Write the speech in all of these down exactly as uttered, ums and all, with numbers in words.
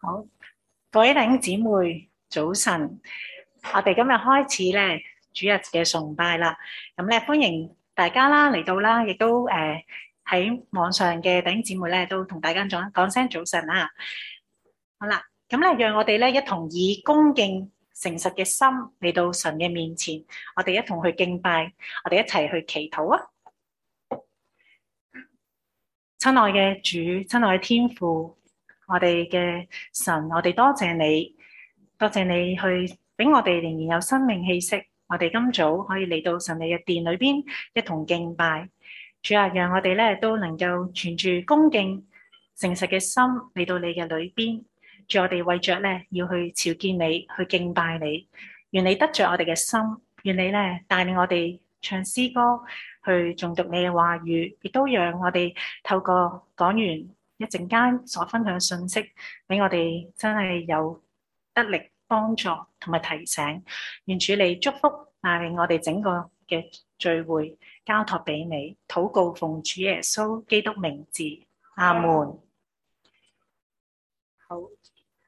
好，各位弟兄姊妹，早晨！我哋今日開始咧主日嘅崇拜啦。咁咧歡迎大家啦嚟到啦，亦都誒喺網上嘅弟兄姊妹咧都同大家講講聲早晨啦。好啦，咁咧讓我哋咧一同以恭敬誠實嘅心嚟到神嘅面前，我哋一同去敬拜，我哋一齊去祈禱啊！親愛嘅主，親愛嘅天父，我哋嘅神，我哋多謝你，多謝你去俾我哋仍然有生命氣息，我哋今早可以嚟到神你嘅殿裏邊一同敬拜。主啊，讓我哋咧都能夠存住恭敬誠實嘅心嚟到你嘅裏邊。主，我哋為着咧要去朝見你，去敬拜你。願你得着我哋嘅心，願你咧帶領我哋唱詩歌，去誦讀你嘅話語，亦都讓我哋透過講完一陣間所分享嘅信息，俾我哋真係有得力幫助同埋提醒。願主你祝福帶領我哋整個嘅聚會交託俾你，禱告奉主耶穌基督名字，阿門。好，我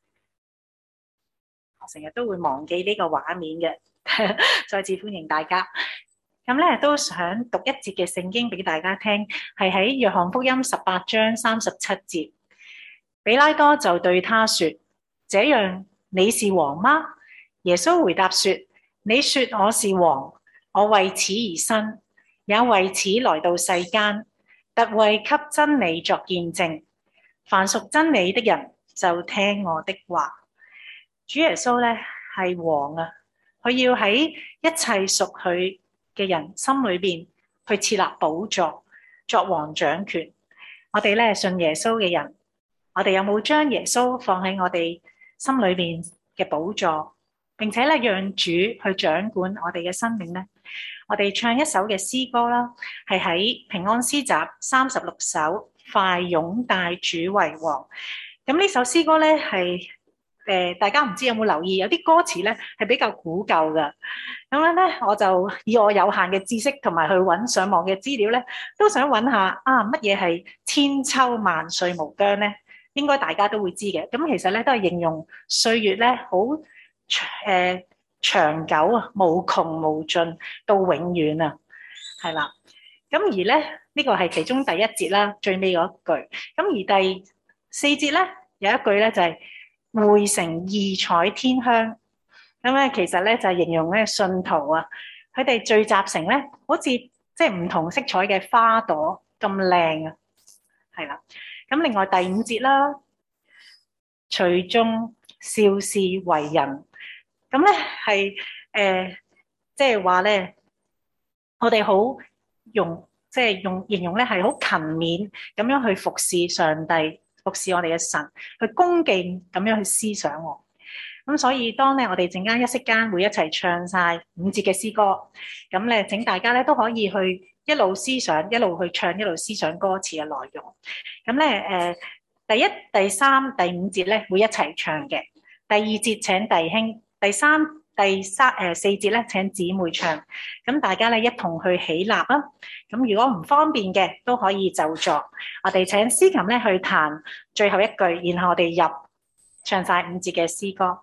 成日都會忘記呢個畫面嘅，再次歡迎大家。咁咧都想讀一節嘅聖經俾大家聽，係喺約翰福音十八章三十七節。比拉多就對他說：這樣你是王嗎？耶穌回答說：你說我是王，我為此而生，也為此來到世間，特為給真理作見證。凡屬真理的人就聽我的話。主耶穌咧係王啊，佢要喺一切屬佢嘅人心裏邊去設立寶座，作王掌權。我哋咧信耶穌嘅人，我哋有冇將耶穌放喺我哋心裏邊嘅寶座，並且咧讓主去掌管我哋嘅生命呢？我哋唱一首嘅詩歌啦，係喺平安詩集三十六首，快擁戴主為王。咁呢首詩歌咧係誒，大家唔知有冇留意，有啲歌詞咧係比較古舊噶。咁樣咧，我就以我有限嘅知識同埋去揾上網嘅資料咧，都想揾下啊乜嘢係千秋萬歲無疆咧？應該大家都會知嘅。咁其實咧都係形容歲月咧好誒長久啊，無窮無盡到永遠啊，係啦。咁而咧呢個係其中第一節啦，最尾嗰一句。咁而第四節咧有一句咧就係匯成異彩天香。咁咧，其實咧就係形容咧信徒啊，佢哋聚集成咧，好似即係唔同色彩嘅花朵咁靚啊，係啦。咁另外第五節啦，隨眾笑是為人，咁咧係誒，即係話咧，我哋好用，即係用形容咧係好勤勉咁樣去服侍上帝，服侍我哋嘅神，去恭敬咁樣去思想我。咁所以當咧我哋陣間一息間會一齊唱晒五節嘅詩歌，咁咧請大家咧都可以去一路思想，一路去唱，一路思想歌詞嘅內容。咁咧誒，第一、第三、第五節咧會一齊唱嘅，第二節請弟兄，第三、第三誒四節咧請姊妹唱。咁大家咧一同去起立啊！咁如果唔方便嘅都可以就坐。我哋請司琴咧去彈最後一句，然後我哋入唱晒五節嘅詩歌。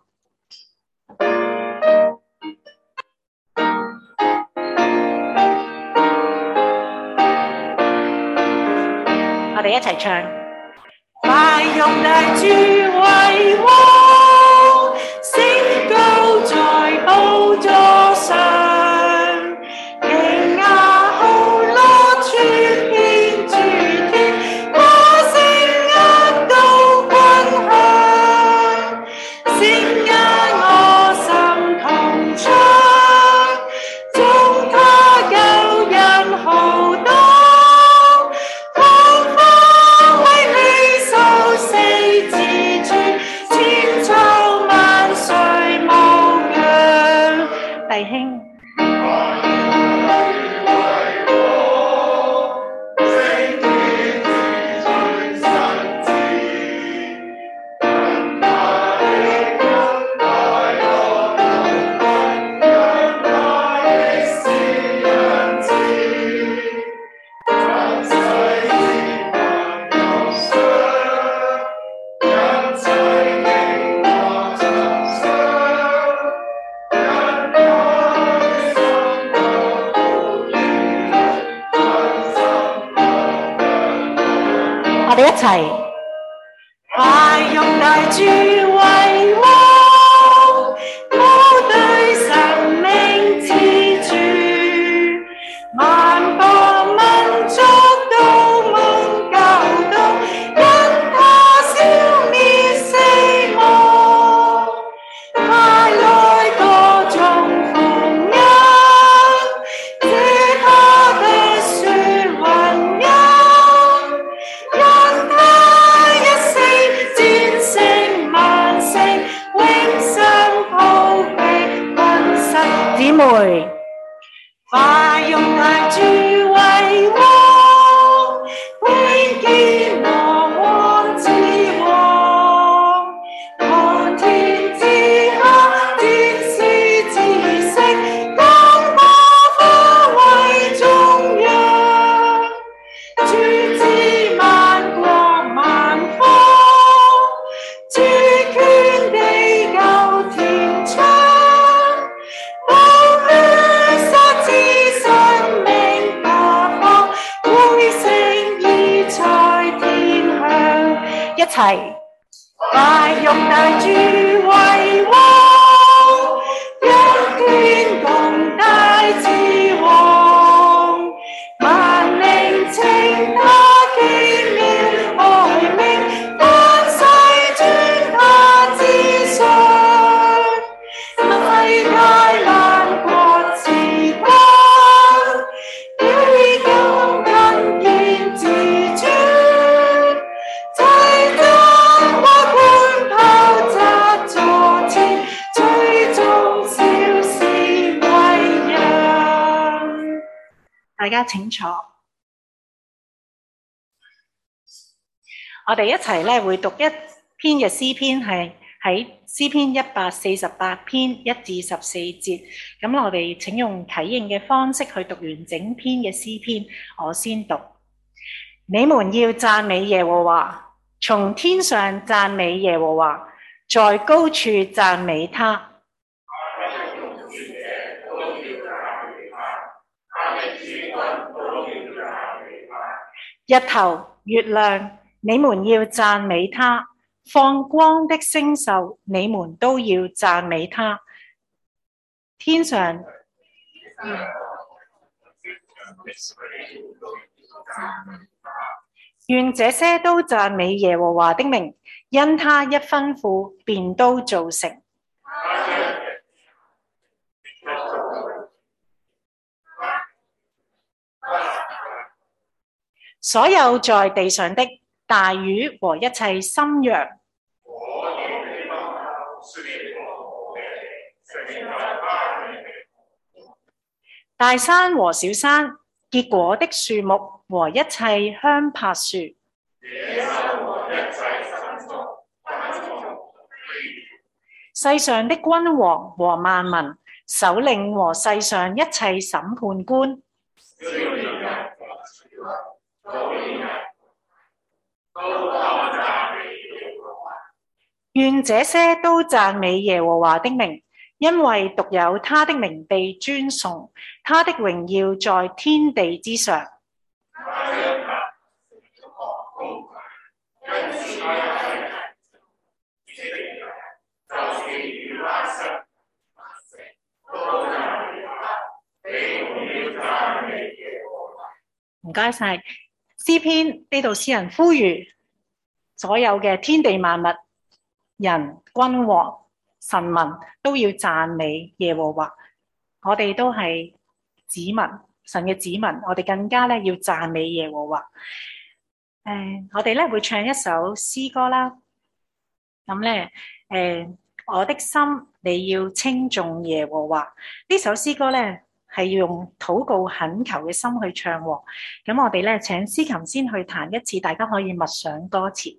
我哋一齊唱，快擁戴主為王，升高在寶座上，勁壓號落傳遍諸天，歌聲壓到軍響，聲壓我心同唱，中他救人浩蕩。弟兄， 一齊快用大主為王，高對神明之主，萬國民族都蒙教導，因他消滅死亡，快來歌頌福音，借他的血雲印，因他一死戰勝萬城，永生抱庇困身。姊妹，快用大主為王，永見王王之王，看天之下天使之色，降魔法為中央，主治萬國萬方，主權地久天長，寶血殺之生命發放，會成義在天鄉。一齊快用大主為王，一天共大之王，萬靈稱他奇妙愛名，萬世尊他之上，世界萬國之光，幾咁更見自尊，齊增花冠炮扎座前，最終小事為人。大家請坐，我哋一齊咧會讀一篇嘅詩篇，係喺詩篇一百四十八篇一至十四節。咁我哋請用啟應嘅方式去讀完整篇嘅詩篇。我先讀：你們要讚美耶和華，從天上讚美耶和華，在高處讚美他。日頭、月亮，你們要讚美他；放光的星宿，你們都要讚美他。天上，嗯、願這些都讚美耶和華的名，因他一吩咐，便都造成。所有在地上的大魚和一切深洋，大山和小山，結果的樹木和一切香柏樹，世上的君王和萬民，首領和世上一切審判官，願這些都讚美耶和華的名，因為獨有他的名被尊崇，他的榮耀在天地之上。唔該晒，詩篇呢度詩人呼籲所有嘅天地萬物、人、君王、臣民都要讚美耶和華。我哋都係子民，神嘅子民，我哋更加咧要讚美耶和華。誒、呃，我哋咧會唱一首詩歌啦。咁咧，誒、呃，我的心你要稱頌耶和華。呢首詩歌咧係要用禱告懇求嘅心去唱。咁我哋咧請司琴先去彈一次，大家可以默想歌詞。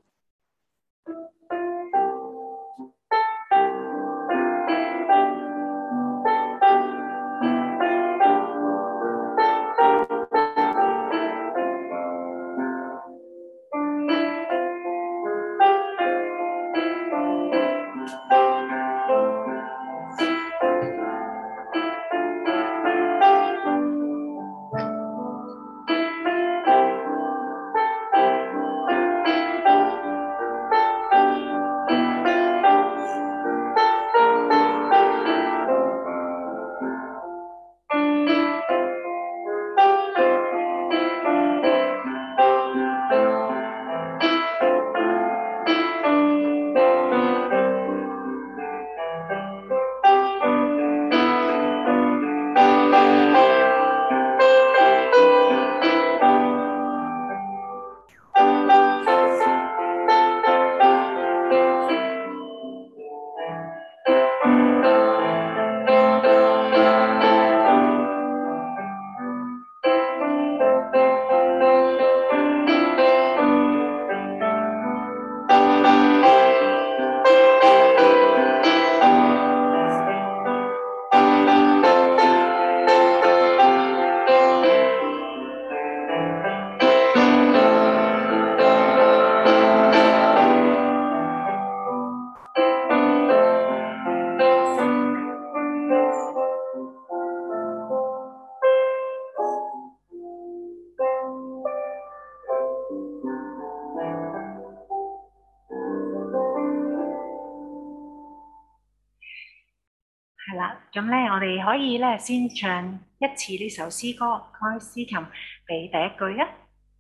咁咧，我哋可以咧先唱一次呢首詩歌，開司琴俾第一句啊。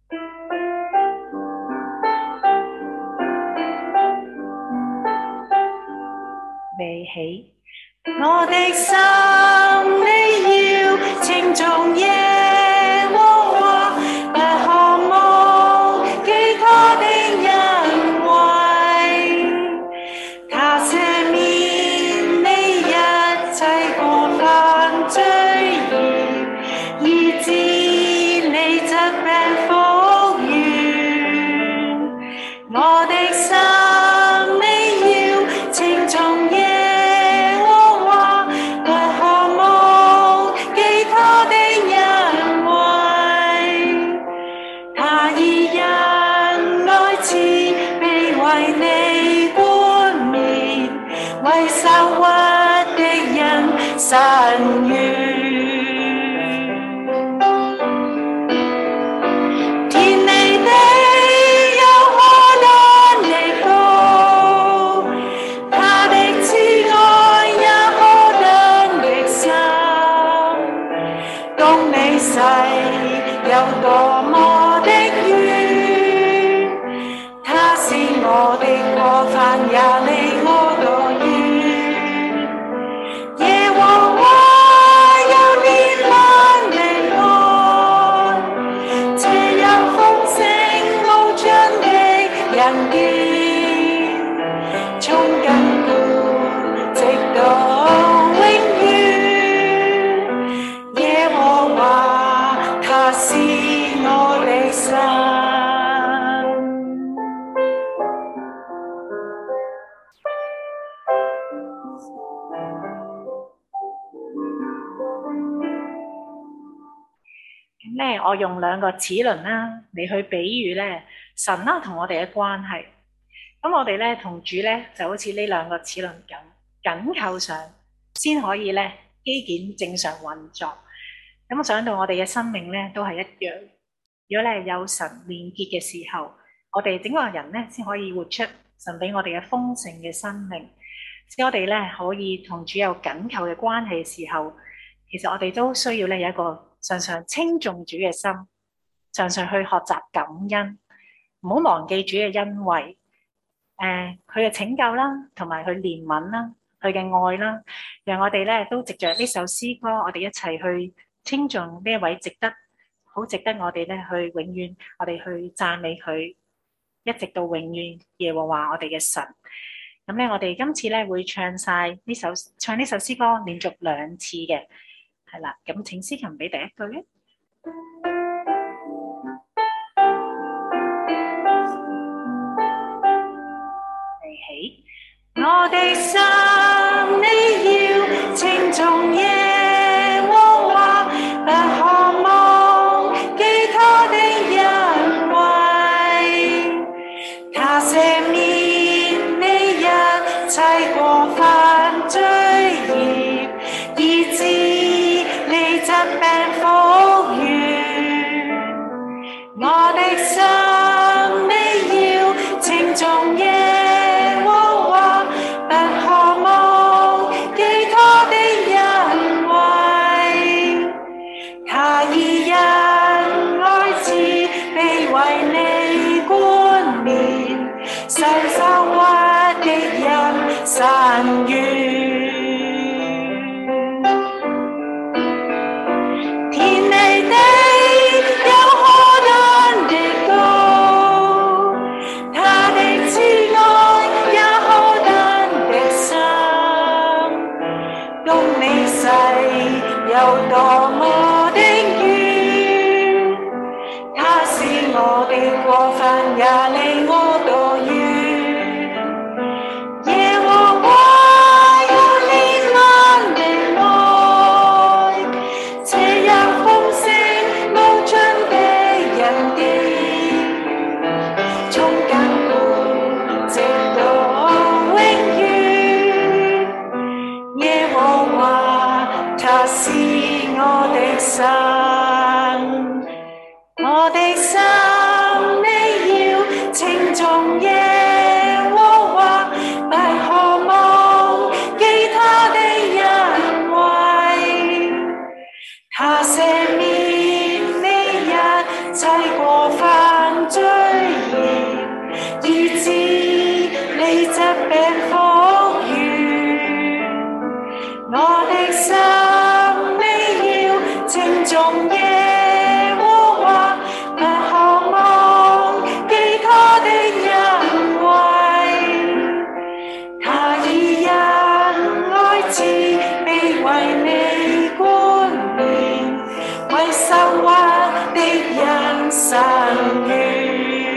備起，我的心你要稱頌耶和華，不渴望其他的恩惠，他赦免你一切過犯罪孽，醫治你疾病復原，我的心你要稱頌耶和華，不渴望其他的恩惠，他以仁愛慈悲為你冠冕，為受屈的人伸冤。天離地有何等的高，他的慈愛也何等的深，懂你世有多麼的遠，他使我的過犯也離我多遠，耶和華有憐憫的愛，且有豐盛無盡的恩典，從亙古直到永遠，耶和華他是我的神。咁咧，我用兩個齒輪啦，嚟去比喻咧神啦同我哋嘅關係。咁我哋咧同主咧就好似呢兩個齒輪咁緊扣上，先可以咧機件正常運作。咁我想到我哋嘅生命咧都係一樣。如果咧有神連結嘅時候，我哋整個人咧先可以活出神俾我哋嘅豐盛嘅生命。先我哋咧可以同主有緊扣嘅關係嘅時候，其實我哋都需要咧有一個常常稱頌主嘅心，常常去學習感恩，唔好忘記主嘅恩惠，誒佢嘅拯救啦，同埋佢憐憫啦，佢嘅愛啦，讓我哋咧都藉着呢首詩歌，我哋一齊去稱頌呢一位值得好值得我哋咧去永遠，我哋去讚美佢，一直到永遠耶和華我哋嘅神。咁咧，我哋今次咧會唱晒呢首唱呢首詩歌，連續兩次嘅。係啦，咁請司琴俾第一句咧。備起，我的心你要稱頌耶和華，不渴望其他的恩惠，他赦免你一切過犯罪孽，醫治疾病復原，我的心你要稱頌耶和華，不渴望其他的恩惠，他以仁愛慈悲為你冠冕，受受屈的人伸冤。有多麼的遠，他使我的過犯也離我多遠，耶和華有憐憫的愛，且有豐盛無盡的恩典，從亙古直到永遠，耶和華他是我的神，我的心你要稱頌耶和華，不渴望其他的恩惠。 我的心你要稱頌耶和華，不渴望其他的恩惠，他以仁愛慈悲為你冠冕，為受屈的人伸冤。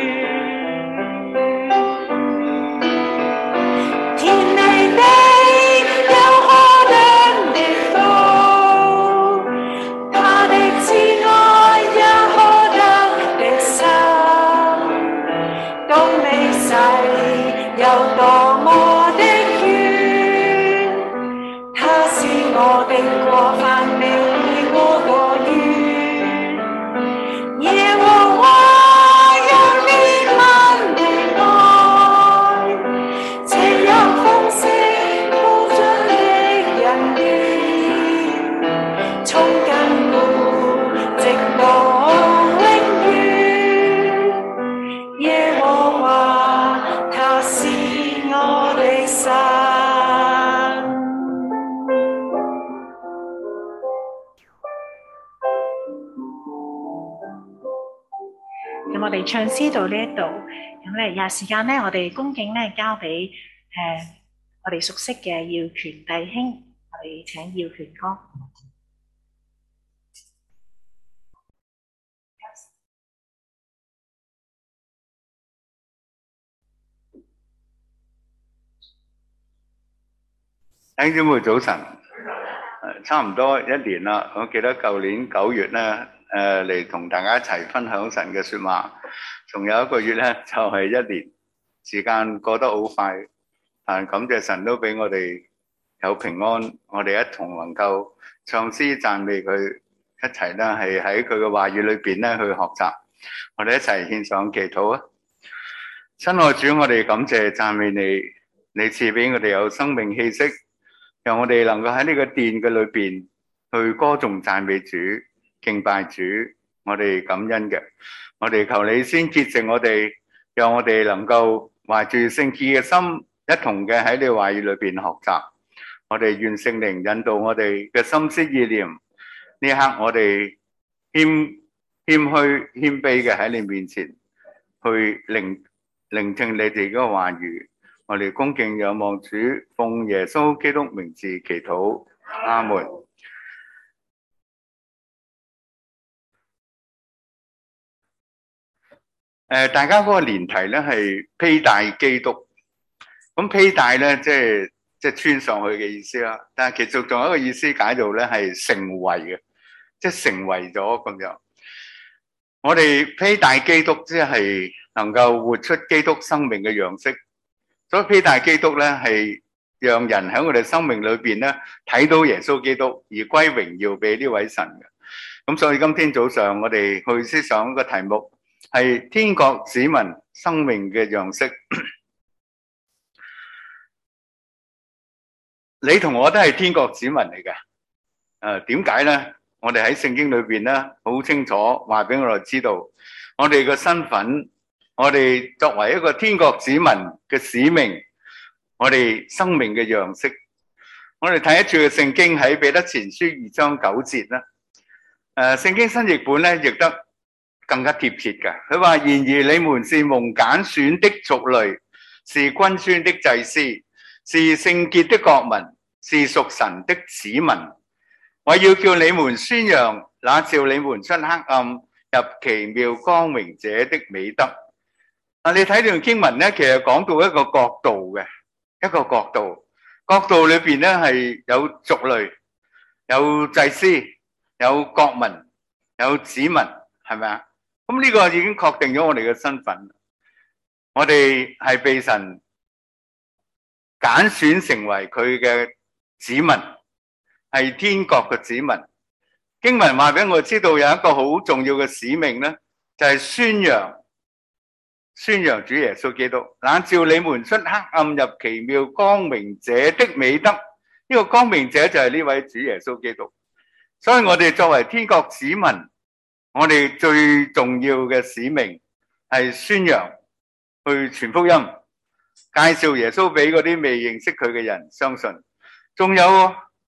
有多麼的遠，他是我的過犯，比我多遠。耶和華有憐憫的愛，且有豐盛無盡的恩典，從亙古直到永遠。耶和華他是我的神。咁我哋唱詩到呢一度，咁咧有時間咧，我哋恭敬咧交俾誒我哋熟悉嘅耀權弟兄，我哋請耀權哥。 弟兄姊妹早晨，差唔多一年啦。我記得舊年九月咧，誒嚟同大家一齊分享神嘅說話，仲有一個月咧就係一年，時間過得好快。但感謝神都俾我哋有平安，我哋一同能夠唱詩讚美佢，一齊咧係喺佢嘅話語裏邊咧去學習。我哋一齊獻上祈禱啊！親愛主，我哋感謝讚美你，你賜俾我哋有生命氣息。讓我哋能夠喺呢個殿嘅裏邊去歌頌讚美主、敬拜主，我哋感恩嘅。我哋求你先潔淨我哋，讓我哋能夠懷住聖潔嘅心，一同嘅喺你話語裏邊學習。我哋願聖靈引導我哋嘅心思意念。呢一刻我哋謙謙虛謙卑嘅喺你面前去聆聆聽你哋嗰個話語。我哋恭敬仰望主，奉耶穌基督名字祈禱，阿門。誒，大家嗰個年題咧係披戴基督，咁披戴咧即係即係穿上去嘅意思啦。但係其實仲有一個意思解做咧係成為嘅，即係成為咗咁樣。我哋披戴基督，即係能夠活出基督生命嘅樣式。所以披戴基督咧，係讓人喺我哋生命裏邊咧睇到耶穌基督，而歸榮耀俾呢位神嘅。咁所以今天早上我哋去思想個題目係天國子民生命嘅樣式。你同我都係天國子民嚟嘅。誒，點解咧？我哋喺聖經裏邊咧好清楚話俾我哋知道，我哋嘅身份。我哋作為一個天國子民嘅使命，我哋生命嘅樣式，我哋睇一處嘅聖經喺彼得前書二章九節啦。誒，聖經新譯本咧譯得更加貼切嘅。佢話：然而你們是蒙揀選的族類，是君尊的祭司，是聖潔的國民，是屬神的子民。我要叫你們宣揚那召你們出黑暗入奇妙光明者的美德。啊！你睇段經文咧，其實講到一個國度嘅一個國度，國度裏邊咧係有族類、有祭司、有國民、有子民，係咪啊？咁呢個已經確定咗我哋嘅身份。我哋係被神揀選成為佢嘅子民，係天國嘅子民。經文話俾我知道有一個好重要嘅使命咧，就係宣揚。宣揚主耶穌基督，那召你們出黑暗入奇妙光明者的美德。呢個光明者就係呢位主耶穌基督。所以我哋作為天國子民，我哋最重要嘅使命係宣揚，去傳福音，介紹耶穌俾嗰啲未認識佢嘅人相信。仲有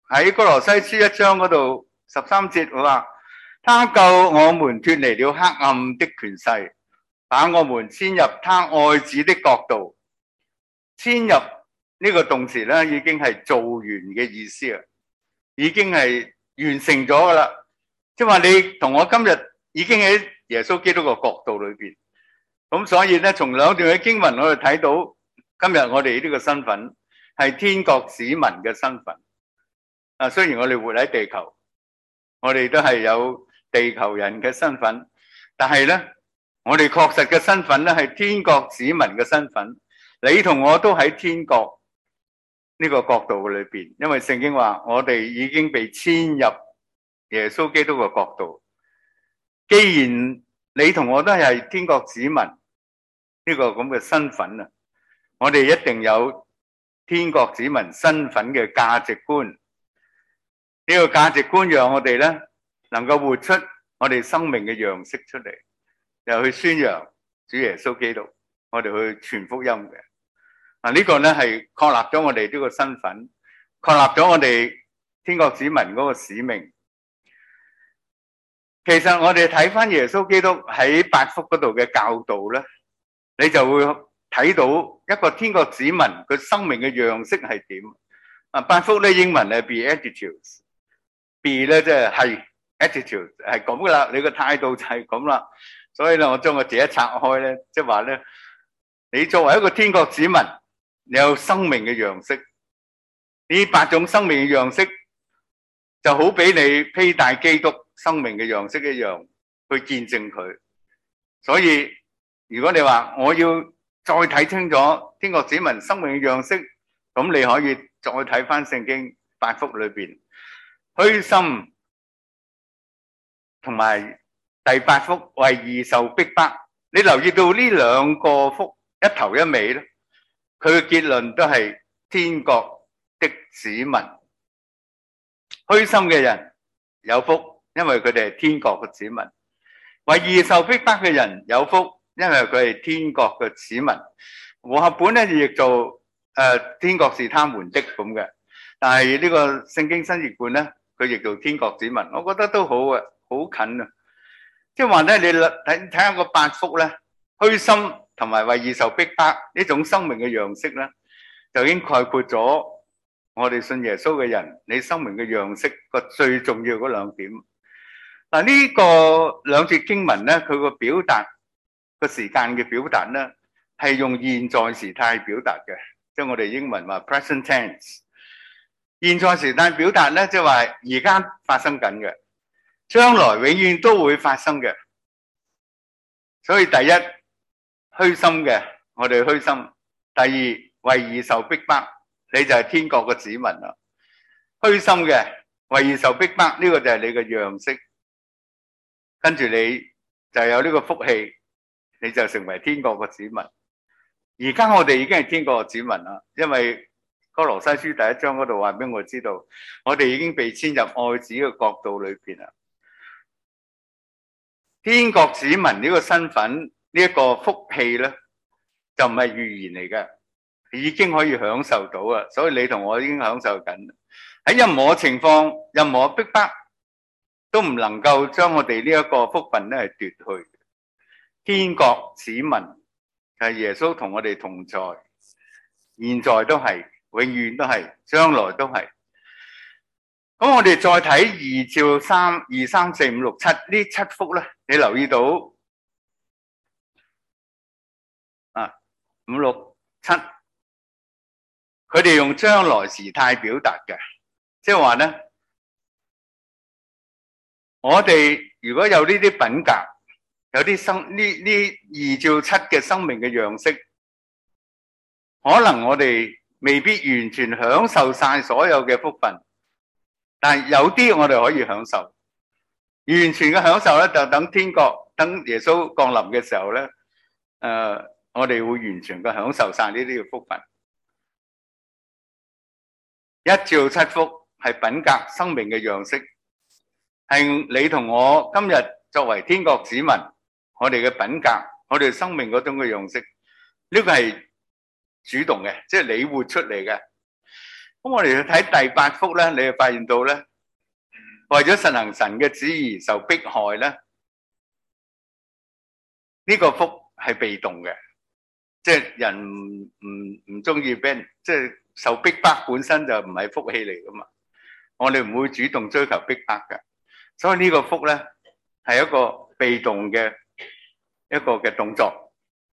喺哥羅西書一章嗰度十三節話，他救我們脫離了黑暗的權勢，把我們遷入他愛子的國度。遷入呢個動詞咧，已經係做完嘅意思啊，已經係完成咗噶啦。即係話你同我今日已經喺耶穌基督個國度裏邊。咁所以咧，從兩段嘅經文我哋睇到，今日我哋呢個身份係天國子民嘅身份。啊，雖然我哋活喺地球，我哋都係有地球人嘅身份，但係咧，我哋確實嘅身份咧係天國子民嘅身份。你同我都喺天國呢個國度裏邊，因為聖經話我哋已經被遷入耶穌基督嘅國度。既然你同我都係天國子民呢個咁嘅身份啊，我哋一定有天國子民身份嘅價值觀。呢個價值觀讓我哋咧能夠活出我哋生命嘅樣式出嚟，又去宣揚主耶穌基督，我哋去傳福音嘅。嗱，呢個咧係確立咗我哋呢個身份，確立咗我哋天國子民嗰個使命。其實我哋睇翻耶穌基督喺八福嗰度嘅教導咧，你就會睇到一個天國子民佢生命嘅樣式係點。啊，八福咧英文係 Beatitudes，be 咧即係係 attitude 係咁噶啦，你個態度就係咁啦。所以咧，我將個字一拆開咧，即係話咧，你作為一個天國子民，你有生命嘅樣式。呢八種生命嘅樣式，就好比你披戴基督生命嘅樣式一樣，去見證佢。所以如果你話我要再睇清楚天國子民生命嘅樣式，咁你可以再睇翻聖經八福裏邊虛心，同埋第八福為義受逼迫。你留意到呢兩個福一頭一尾咧，佢嘅結論都係天國的子民。虛心嘅人有福，因為佢哋係天國嘅子民；為義受逼迫嘅人有福，因為佢係天國嘅子民。和合本咧就譯做誒天國是他們的咁嘅，但係呢個聖經新譯本咧，佢譯做天國子民，我覺得都好啊，好近啊。即係話咧，你睇睇下個八福咧，虛心同埋為義受逼迫呢種生命嘅樣式咧，就已經概括咗我哋信耶穌嘅人，你生命嘅樣式個最重要嗰兩點。嗱，呢個兩節經文咧，佢個表達個時間嘅表達咧，係用現在時態表達嘅，即係我哋英文話 present tense。現在時態表達咧，即係話而家發生緊嘅，將來永遠都會發生嘅。所以第一，虛心嘅，我哋虛心；第二，為義受逼迫，你就係天國嘅子民啦。虛心嘅，為義受逼迫，呢個就係你嘅樣式。跟住你就有呢個福氣，你就成為天國嘅子民。而家我哋已經係天國嘅子民啦，因為哥羅西書第一章嗰度話俾我知道，我哋已經被遷入愛子嘅國度裏邊啦。天國子民呢個身份，呢一個福氣咧，就唔係預言嚟嘅，已經可以享受到啊！所以你同我已經享受緊，喺任何情況、任何逼迫，都唔能夠將我哋呢一個福分咧係奪去。天國子民係耶穌同我哋同在，現在都係，永遠都係，將來都係。咁我哋再睇二至三、二三四五六七呢七福咧，你留意到啊五六七，佢哋用將來時態表達嘅，即係話咧，我哋如果有呢啲品格，有啲生呢呢二至七嘅生命嘅樣式，可能我哋未必完全享受晒所有嘅福分。但係有啲我哋可以享受，完全嘅享受咧，就等天國，等耶穌降臨嘅時候咧，誒、呃，我哋會完全嘅享受晒呢啲嘅福分。一至七福係品格生命嘅樣式，係你同我今日作為天國子民，我哋嘅品格，我哋生命嗰種嘅樣式，呢、這個係主動嘅，即係你活出嚟嘅。 咁我哋去睇第八福咧，你就發現到咧，為咗實行神嘅旨意受迫害咧，呢個福係被動嘅，即係人唔唔唔中意俾人，即係受逼迫本身就唔係福氣嚟噶嘛。我哋唔會主動追求逼迫嘅，所以呢個福咧係一個被動嘅一個嘅動作。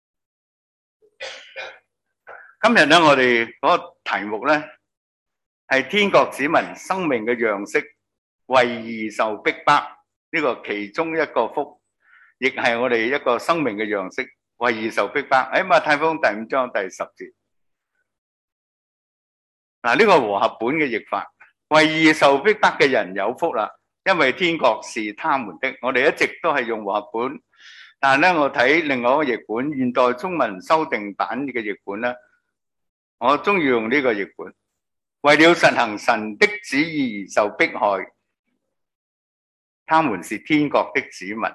今日咧，我哋嗰個題目咧係天國子民生命嘅樣式，為義受逼迫，呢個其中一個福，亦係我哋一個生命嘅樣式，為義受逼迫。喺馬太福音第五章第十節，嗱，呢個和合本嘅譯法，為義受逼迫嘅人有福啦，因為天國是他們的。我哋一直都係用和合本，但係咧我睇另外一個譯本，現代中文修訂版嘅譯本咧，我中意用呢個譯本，為了實行神的旨意而受迫害，他們是天國的子民。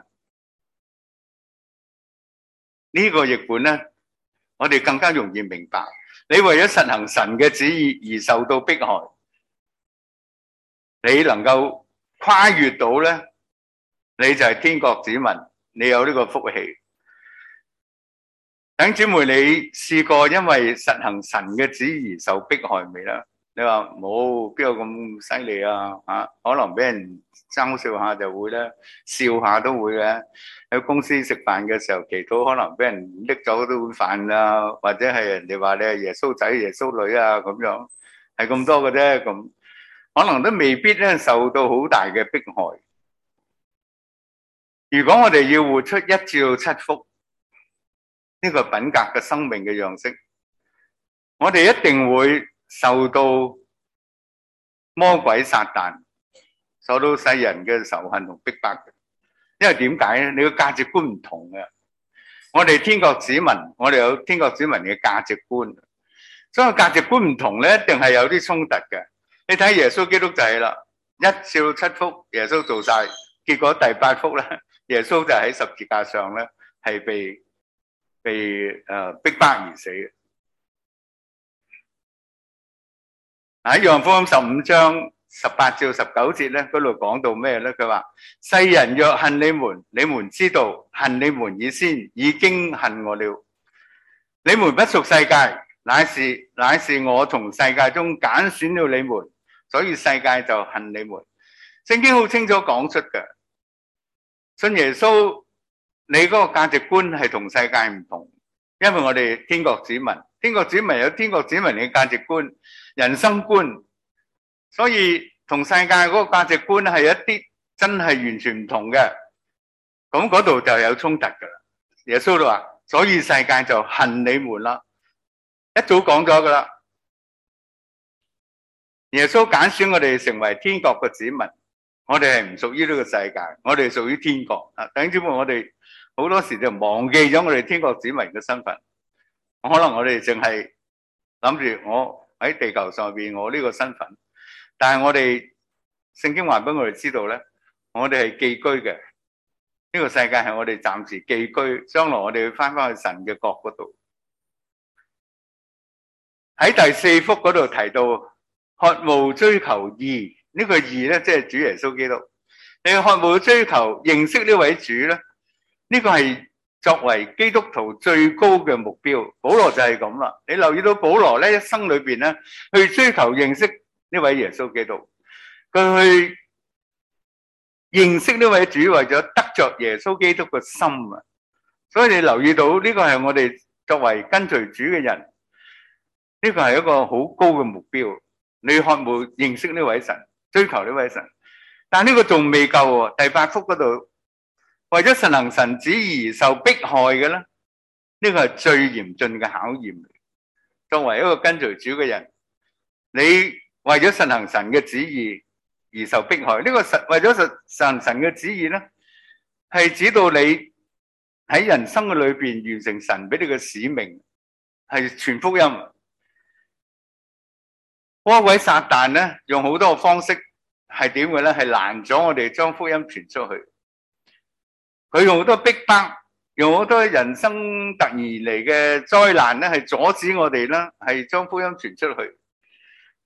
呢個譯本咧，我哋更加容易明白。你為咗實行神嘅旨意而受到迫害，你能夠跨越到咧，你就係天國子民，你有呢個福氣。弟兄姊妹，你試過因為實行神嘅旨意而受迫害未啦？你話冇，邊有咁犀利啊？嚇，可能俾人嘲笑下就會咧，笑下都會嘅。喺公司食飯嘅時候，祈禱可能俾人拎走嗰碗飯啊，或者係人哋話你係耶穌仔、耶穌女啊咁樣，係咁多嘅啫。咁可能都未必咧受到好大嘅迫害。如果我哋要活出一至到七福呢個品格嘅生命嘅樣式，我哋一定會受到魔鬼撒旦、受到世人嘅仇恨同逼迫嘅。因為點解咧？你個價值觀唔同嘅。我哋天國子民，我哋有天國子民嘅價值觀，所以價值觀唔同咧，一定係有啲衝突嘅。你睇耶穌基督就係啦，一至到七福耶穌做晒，結果第八福咧，耶穌就喺十字架上咧係被被誒逼迫而死嘅。喺約翰福音十五章十八至十九節咧，嗰度講到咩咧？佢話：世人若恨你們，你們知道恨你們以先已經恨我了。你們不屬世界，乃是乃是我從世界中揀選了你們，所以世界就恨你們。聖經好清楚講出嘅，信耶穌，你嗰個價值觀係同世界唔同，因為我哋天國子民，天國子民有天國子民嘅價值觀、人生觀。所以同世界嗰個價值觀係一啲真係完全唔同嘅，咁嗰度就有衝突噶啦。耶穌就話：所以世界就恨你們啦，一早講咗噶啦。耶穌揀選我哋成為天國嘅子民，我哋係唔屬於呢個世界，我哋屬於天國。啊，弟兄姊妹，我哋好多時就忘記咗我哋天國子民嘅身份，可能我哋淨係諗住我喺地球上邊我呢個身份。但係我哋聖經話俾我哋知道咧，我哋係寄居嘅，呢個世界係我哋暫時寄居，將來我哋要翻翻去神嘅國嗰度。喺第四福嗰度提到渴慕追求義，呢個義咧即係主耶穌基督。你渴慕追求認識呢位主咧，呢個係作為基督徒最高嘅目標。保羅就係咁啦。你留意到保羅咧一生裏邊咧去追求認識呢位耶穌基督，佢去認識呢位主，為咗得着耶穌基督嘅心啊！所以你留意到呢個係我哋作為跟隨主嘅人，呢個係一個好高嘅目標。你渴慕認識呢位神，追求呢位神，但呢個仲未夠喎。第八福嗰度，為咗實行神旨意而受迫害嘅咧，呢個係最嚴峻嘅考驗。作為一個跟隨主嘅人，你為咗實行神嘅旨意而受迫害，呢、這個實為咗實行神嘅旨意咧，係指到你喺人生嘅裏邊完成神俾你嘅使命，係傳福音。魔鬼撒旦咧用好多個方式係點嘅咧？係攔咗我哋將福音傳出去。佢用好多逼迫，用好多人生突然而嚟嘅災難咧，係阻止我哋啦，係將福音傳出去。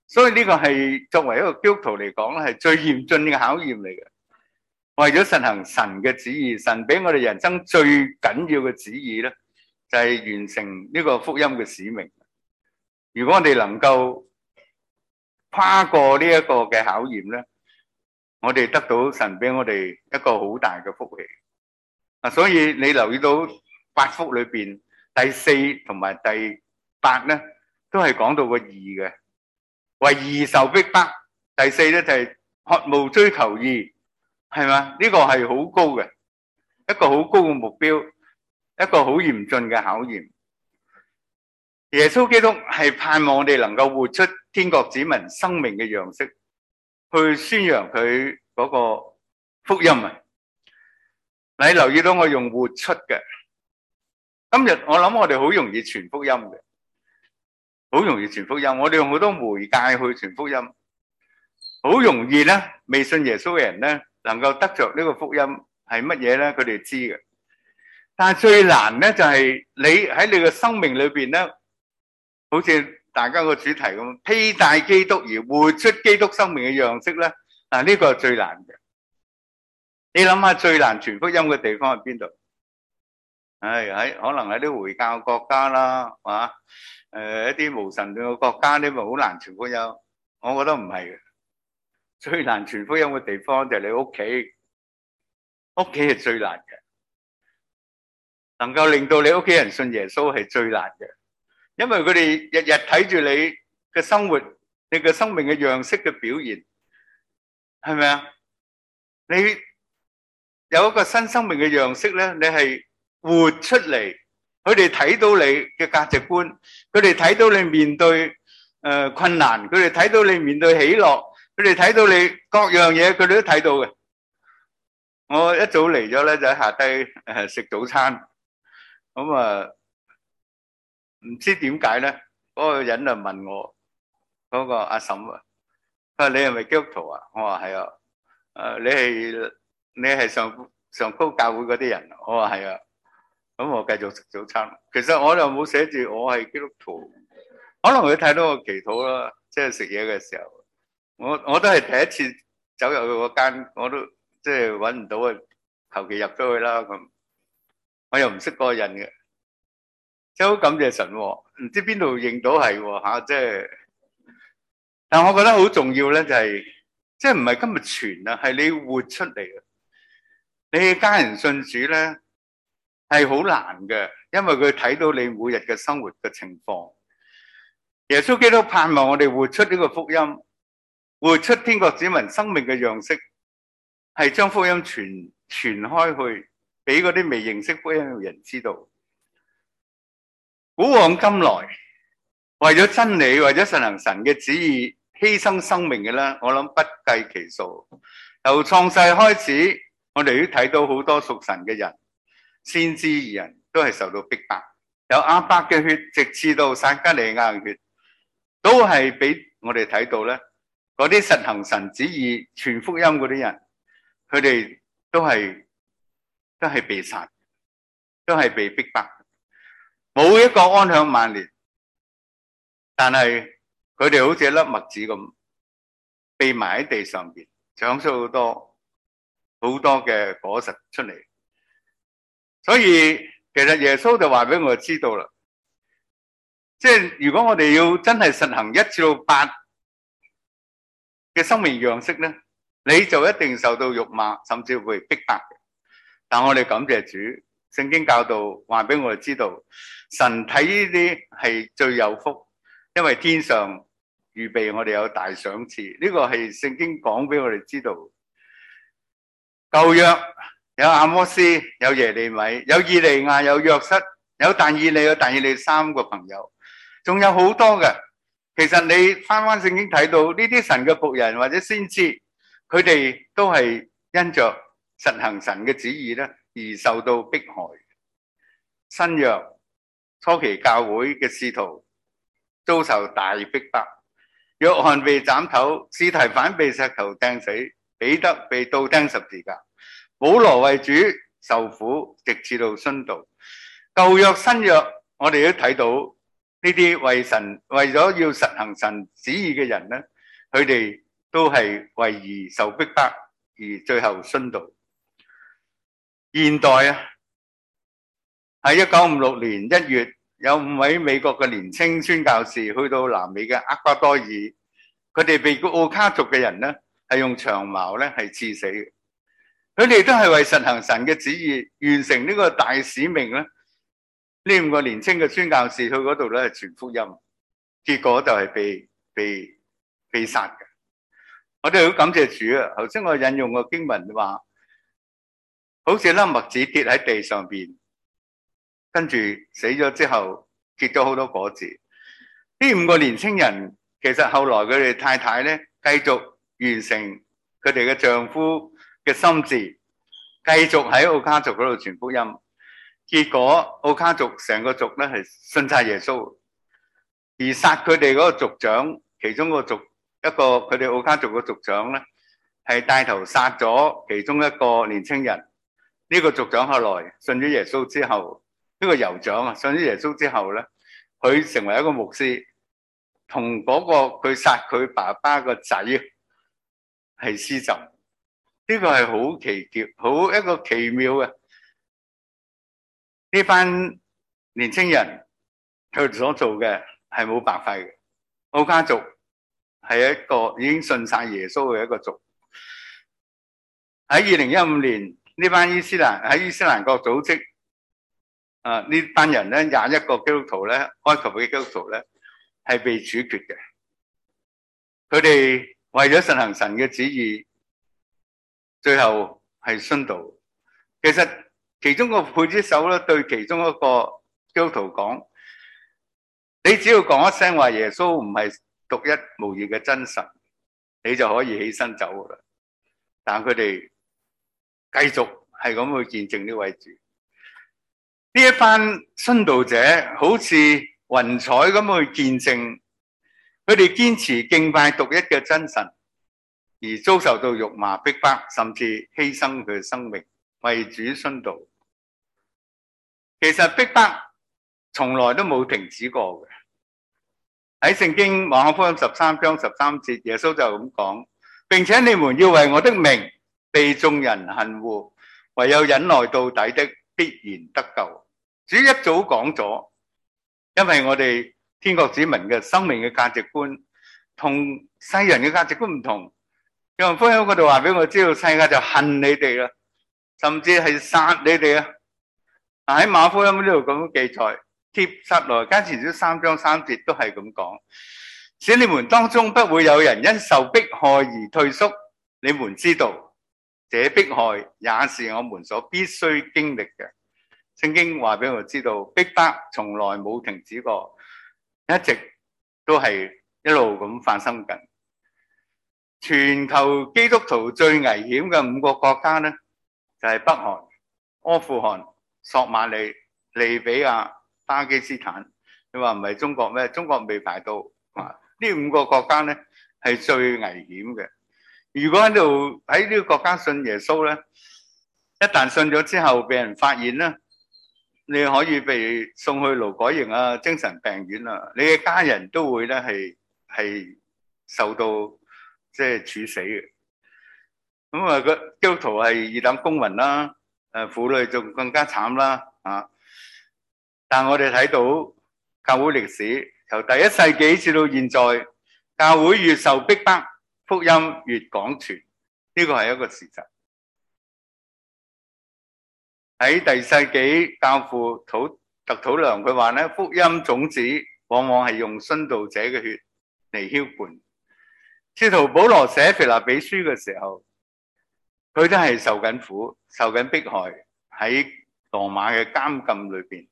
所以呢個係作為一個基督徒嚟講咧，係最嚴峻嘅考驗嚟嘅。為咗實行神嘅旨意，神俾我哋人生最緊要嘅旨意咧，就係完成呢個福音嘅使命。如果我哋能夠跨過呢一個嘅考驗咧，我哋得到神俾我哋一個好大嘅福氣。啊，所以你留意到八福裏邊第四同埋第八咧，都係講到個義嘅，為義受逼迫。第四咧就係渴慕追求義。係嘛？呢個係好高嘅，一個好高嘅目標，一個好嚴峻嘅考驗。耶穌基督係盼望我哋能夠活出天國子民生命嘅樣式，去宣揚佢嗰個福音啊！你留意到我用活出嘅，今日我諗我哋好容易傳福音嘅，好容易傳福音。我哋用好多媒介去傳福音，好容易咧，未信耶穌嘅人咧，能夠得着呢個福音係乜嘢咧？佢哋知嘅，但係最難咧就係你喺你嘅生命裏邊咧，好似大家個主題咁，披戴基督而活出基督生命嘅樣式咧。嗱，呢個係最難嘅。你諗下最難傳福音嘅地方喺邊度？唉，喺可能喺啲回教國家啦，係嘛？誒，一啲無神論嘅國家呢，咪好難傳福音。我覺得唔係嘅。最難傳福音嘅地方就係你屋企，屋企係最難嘅，能夠令到你屋企人信耶穌係最難嘅，因為佢哋日日睇住你嘅生活，你嘅生命嘅樣式嘅表現，係咪啊？你有一個新生命嘅樣式咧，你係活出嚟，佢哋睇到你嘅價值觀，佢哋睇到你面對誒困難，佢哋睇到你面對喜樂。佢哋睇到你各樣嘢，佢哋都睇到嘅。我一早嚟咗咧，就喺下低誒食早餐。咁啊，唔知點解咧？嗰個人就問我，嗰個阿嬸啊，佢話你係咪基督徒啊？我話係啊。誒，你係你係上上高教會嗰啲人？我話係啊。咁我繼續食早餐。其實我就冇寫住我係基督徒，可能佢睇到我祈禱啦，即係食嘢嘅時候。我我都係第一次走入去嗰間，我都即係搵唔到啊，求其入咗去啦咁。我又唔識嗰個人嘅，即係好感謝神，唔知邊度認到係吓，即係。但係我覺得好重要咧，就係即係唔係今日傳啊，係你活出嚟啊！你嘅家人信主咧係好難嘅，因為佢睇到你每日嘅生活嘅情況。耶穌基督盼望我哋活出呢個福音。活出天國子民生命嘅樣式，係將福音傳傳開去，俾嗰啲未認識福音嘅人知道。古往今來，為咗真理，為咗實行神嘅旨意，犧牲生命嘅咧，我諗不計其數。由創世開始，我哋都睇到好多屬神嘅人，先知義人都係受到逼迫，由亞伯嘅血，直至到撒迦利亞嘅血，都係俾我哋睇到咧。嗰啲實行神旨意、傳福音嗰啲人，佢哋都係都係被殺，都係被逼迫，冇一個安享晚年。但係佢哋好似一粒麥子咁，被埋喺地上邊，長出好多好多嘅果實出嚟。所以其實耶穌就話俾我哋知道啦，即係如果我哋要真係實行一至到八嘅生命樣式咧，你就一定受到辱罵，甚至會逼迫嘅。但我哋感謝主，聖經教導話俾我哋知道，神睇呢啲係最有福，因為天上預備我哋有大賞賜。呢個係聖經講俾我哋知道。舊約有阿摩斯，有耶利米，有以利亞，有約瑟，有但以理，有但以理三個朋友，仲有好多嘅。其實你翻翻聖經睇到呢啲神嘅僕人或者先知，佢哋都係因着實行神嘅旨意咧而受到迫害。新約初期教會嘅使徒遭受大逼迫，約翰被斬頭，司提反被石頭掟死，彼得被倒釘十字架，保羅為主受苦，直至到殉道。舊約新約我哋都睇到呢啲為神為咗要實行神旨意嘅人咧，佢哋都係為義受逼迫而最後殉道。現代啊，喺一九五六年一月，有五位美國嘅年青宣教士去到南美嘅厄瓜多爾，佢哋被個奧卡族嘅人咧係用長矛咧係刺死嘅。佢哋都係為實行神嘅旨意，完成呢個大使命咧。呢五個年青嘅宣教士去嗰度咧傳福音，結果就係被被被殺嘅。我哋好感謝主啊！頭先我引用個經文話，好似粒麥子跌喺地上邊，跟住死咗之後結咗好多果子。呢五個年青人其實後來佢哋太太咧繼續完成佢哋嘅丈夫嘅心志，繼續喺奧卡族嗰度傳福音。結果奧卡族成個族咧係信晒耶穌，而殺佢哋嗰個族長，其中個族一個佢哋奧卡族嘅族長咧係帶頭殺咗其中一個年青人。呢個族長後來信咗耶穌之後，呢個酋長啊信咗耶穌之後咧，佢成為一個牧師，同嗰個佢殺佢爸爸個仔係私仇。呢個係好奇妙，好一個奇妙嘅。呢班年青人佢哋所做嘅係冇白費嘅。奧卡族係一個已經信晒耶穌嘅一個族。喺二零一五年，呢班伊斯蘭喺伊斯蘭國組織啊，呢班人咧廿一個基督徒咧，埃及嘅基督徒咧係被處決嘅。佢哋為咗實行神嘅旨意，最後係殉道。其實其中個劊子手咧對其中一個基督徒講：你只要講一聲話耶穌唔係獨一無二嘅真神，你就可以起身走噶啦。但佢哋繼續係咁去見證呢位主。呢一班殉道者好似雲彩咁去見證，佢哋堅持敬拜獨一嘅真神，而遭受到辱罵逼迫，甚至犧牲佢嘅生命為主殉道。其實逼迫從來都冇停止過嘅。喺聖經馬可福音十三章十三節，耶穌就咁講，並且你們要為我的名被眾人恨惡，唯有忍耐到底的必然得救。主一早講咗，因為我哋天國子民嘅生命嘅價值觀同世人嘅價值觀唔同。約翰福音嗰度話俾我知道，世界就恨你哋啦，甚至係殺你哋啊！喺馬可福音呢度咁記載，帖撒羅尼迦前書三章三節都係咁講，使你們當中不會有人因受迫害而退縮。你們知道，這迫害也是我們所必須經歷嘅。聖經話俾我知道，逼迫從來冇停止過，一直都係一路咁發生緊。全球基督徒最危險嘅五個國家呢，就係北韓、阿富汗、索馬里、利比亞、巴基斯坦。你話唔係中國咩？中國未排到啊！呢五個國家呢係最危險嘅。如果喺度喺呢個國家信耶穌咧，一旦信咗之後被人發現咧，你可以被送去勞改營啊、精神病院啊，你嘅家人都會咧係係受到即係處死嘅。咁啊，個基督徒係二等公民啦，誒婦女仲更加慘啦啊！但我哋睇到教會歷史，由第一世紀至到現在，教會越受逼迫，福音越廣傳，呢個係一個事實。喺第二世紀教父土特土良佢話咧，福音種子往往係用殉道者嘅血嚟澆灌。使徒保羅寫腓立比書嘅時候，佢都係受緊苦、受緊迫害，喺羅馬嘅監禁裏邊。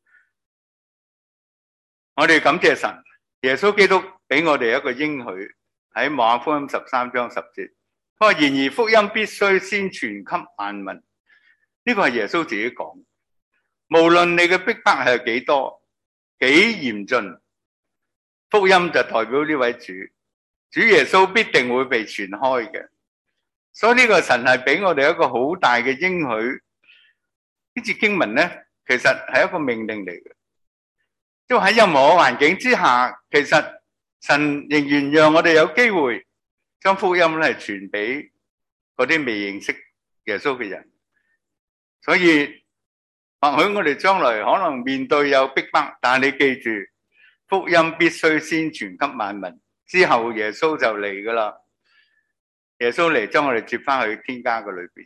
我哋感謝神，耶穌基督俾我哋一個應許，喺馬可福音十三章十節，佢話：然而福音必須先傳給萬民。呢個係耶穌自己講。無論你嘅逼迫係幾多、幾嚴峻，福音就代表呢位主，主耶穌必定會被傳開嘅。所以呢個神係俾我哋一個好大嘅應許。呢節經文咧，其實係一個命令嚟嘅。 即係喺任何環境之下，其實神仍然讓我哋有機會將福音咧傳俾嗰啲未認識耶穌嘅人。所以或許我哋將來可能面對有逼迫，但係你記住，福音必須先傳給萬民，之後耶穌就嚟噶啦。耶穌嚟將我哋接翻去天家嘅裏邊。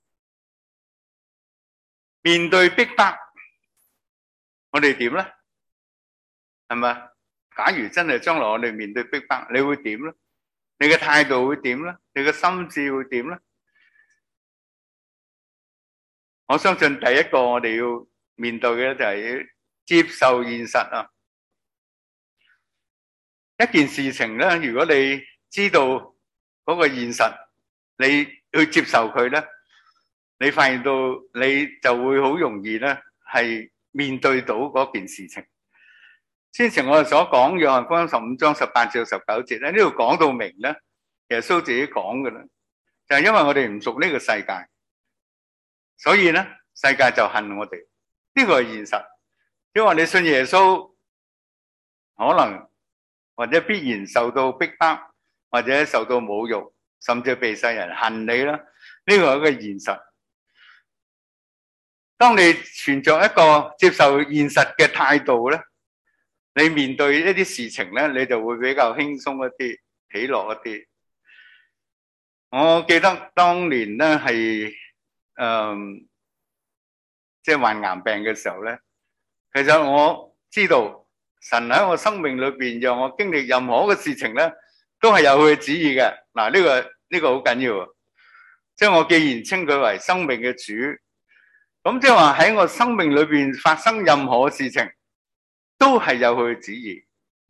面對逼迫，我哋點咧？係咪？假如真係將來我哋面對逼迫，你會點咧？你嘅態度會點咧？你嘅心智會點咧？我相信第一個我哋要面對嘅就係要接受現實啊！一件事情咧，如果你知道嗰個現實，你去接受佢咧，你發現到你就會好容易咧係面對到嗰件事情。先前我哋所講約翰福音十五章十八至十九節咧，呢度講到明咧，耶穌自己講嘅啦，就係因為我哋唔屬呢個世界。所以咧，世界就恨我哋，呢個係現實。因為你信耶穌，可能或者必然受到逼迫，或者受到侮辱，甚至被世人恨你啦。呢個係一個現實。當你存着一個接受現實嘅態度咧，你面對一啲事情咧，你就會比較輕鬆一啲，喜樂一啲。我記得當年咧係。誒，即係患癌病嘅時候咧，其實我知道神喺我生命裏邊讓我經歷任何嘅事情咧，都係有佢嘅旨意嘅。嗱，呢個呢個好緊要啊！即係我既然稱佢為生命嘅主，咁即係話喺我生命裏邊發生任何事情，都係有佢嘅旨意，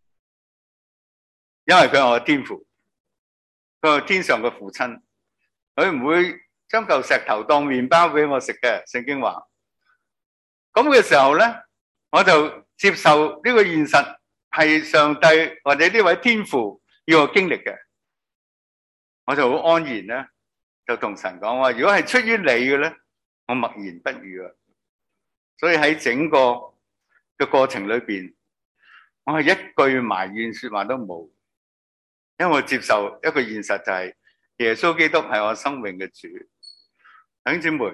因為佢係我嘅天父，佢係天上嘅父親，佢唔會將嚿石頭當麵包俾我食嘅，聖經話。咁嘅時候咧，我就接受呢個現實係上帝或者呢位天父要我經歷嘅，我就好安然咧，就同神講話：如果係出於你嘅咧，我默然不語啊。所以喺整個嘅過程裏邊，我係一句埋怨說話都冇，因為我接受一個現實就係耶穌基督係我生命嘅主。弟兄姊妹，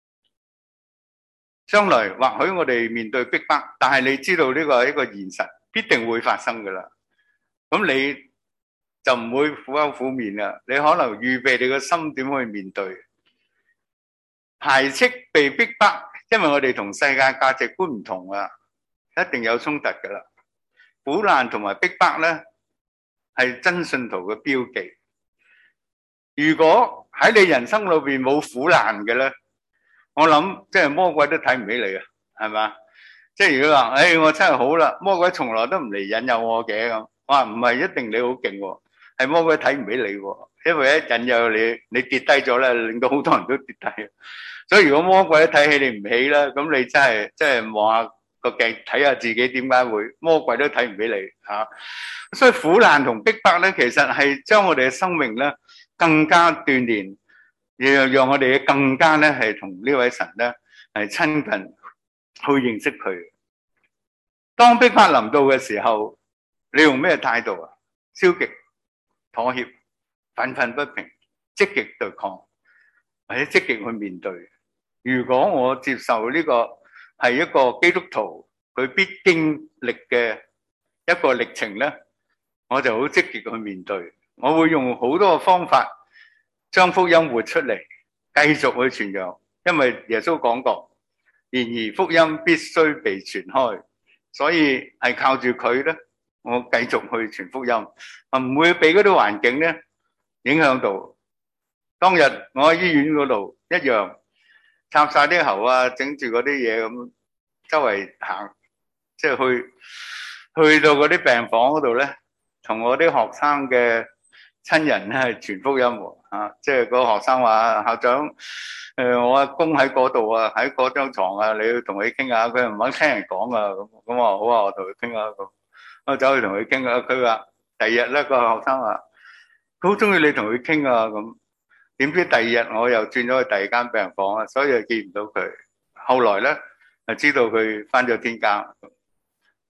將來或許我哋面對逼迫，但係你知道呢個係一個現實，必定會發生噶啦。咁你就唔會苦口苦面啦。你可能預備你個心點去面對，排斥被逼迫，因為我哋同世界價值觀唔同啊，一定有衝突噶啦。苦難同埋逼迫咧，係真信徒嘅標記。如果喺你人生裏邊冇苦難嘅咧，我諗即係魔鬼都睇唔起你啊，係嘛？即係如果話，誒，我真係好啦，魔鬼從來都唔嚟引誘我嘅咁。我話唔係，一定你好勁，係魔鬼睇唔起你，因為一引誘你，你跌低咗咧，令到好多人都跌低。所以如果魔鬼睇起你唔起咧，咁你真係真係望下個鏡，睇下自己點解會魔鬼都睇唔起你吓。所以苦難同逼迫咧，其實係將我哋嘅生命咧，更加鍛煉，讓讓我哋更加咧係同呢位神咧係親近，去認識佢。當逼迫臨到嘅時候，你用咩態度啊？消極、妥協、憤憤不平、積極對抗，或者積極去面對。如果我接受呢個係一個基督徒佢必經歷嘅一個歷程咧，我就好積極去面對。我會用好多嘅方法將福音活出嚟，繼續去傳揚。因為耶穌講過，然而福音必須被傳開，所以係靠住佢咧，我繼續去傳福音，啊唔會俾嗰啲環境咧影響到。當日我喺醫院嗰度一樣插晒啲喉啊，整住嗰啲嘢咁，周圍行，即係去去到嗰啲病房嗰度咧，同我啲學生嘅親人咧係傳福音喎，啊，即係個學生話校長，誒、呃、我阿公喺嗰度啊，喺嗰張床啊，你要同佢傾下，佢唔肯聽人講啊，咁咁我好啊，我同佢傾下咁，我走去同佢傾啊，佢話第二日咧個學生話佢好中意你同佢傾啊，咁點知第二日我又轉咗去第二間病房啊，所以就見唔到佢。後來咧就知道佢返咗天家。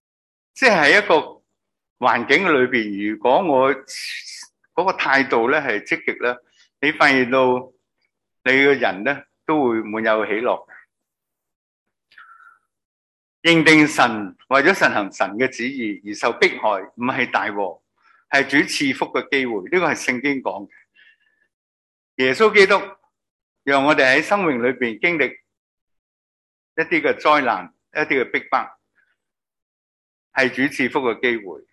即係喺一個環境裏邊，如果我嗰個態度咧係積極咧，你發現到你嘅人咧都會滿有喜樂。認定神為咗實行神嘅旨意而受迫害，唔係大禍，係主賜福嘅機會。呢個係聖經講嘅。耶穌基督讓我哋喺生命裏邊經歷一啲嘅災難，一啲嘅逼迫，係主賜福嘅機會。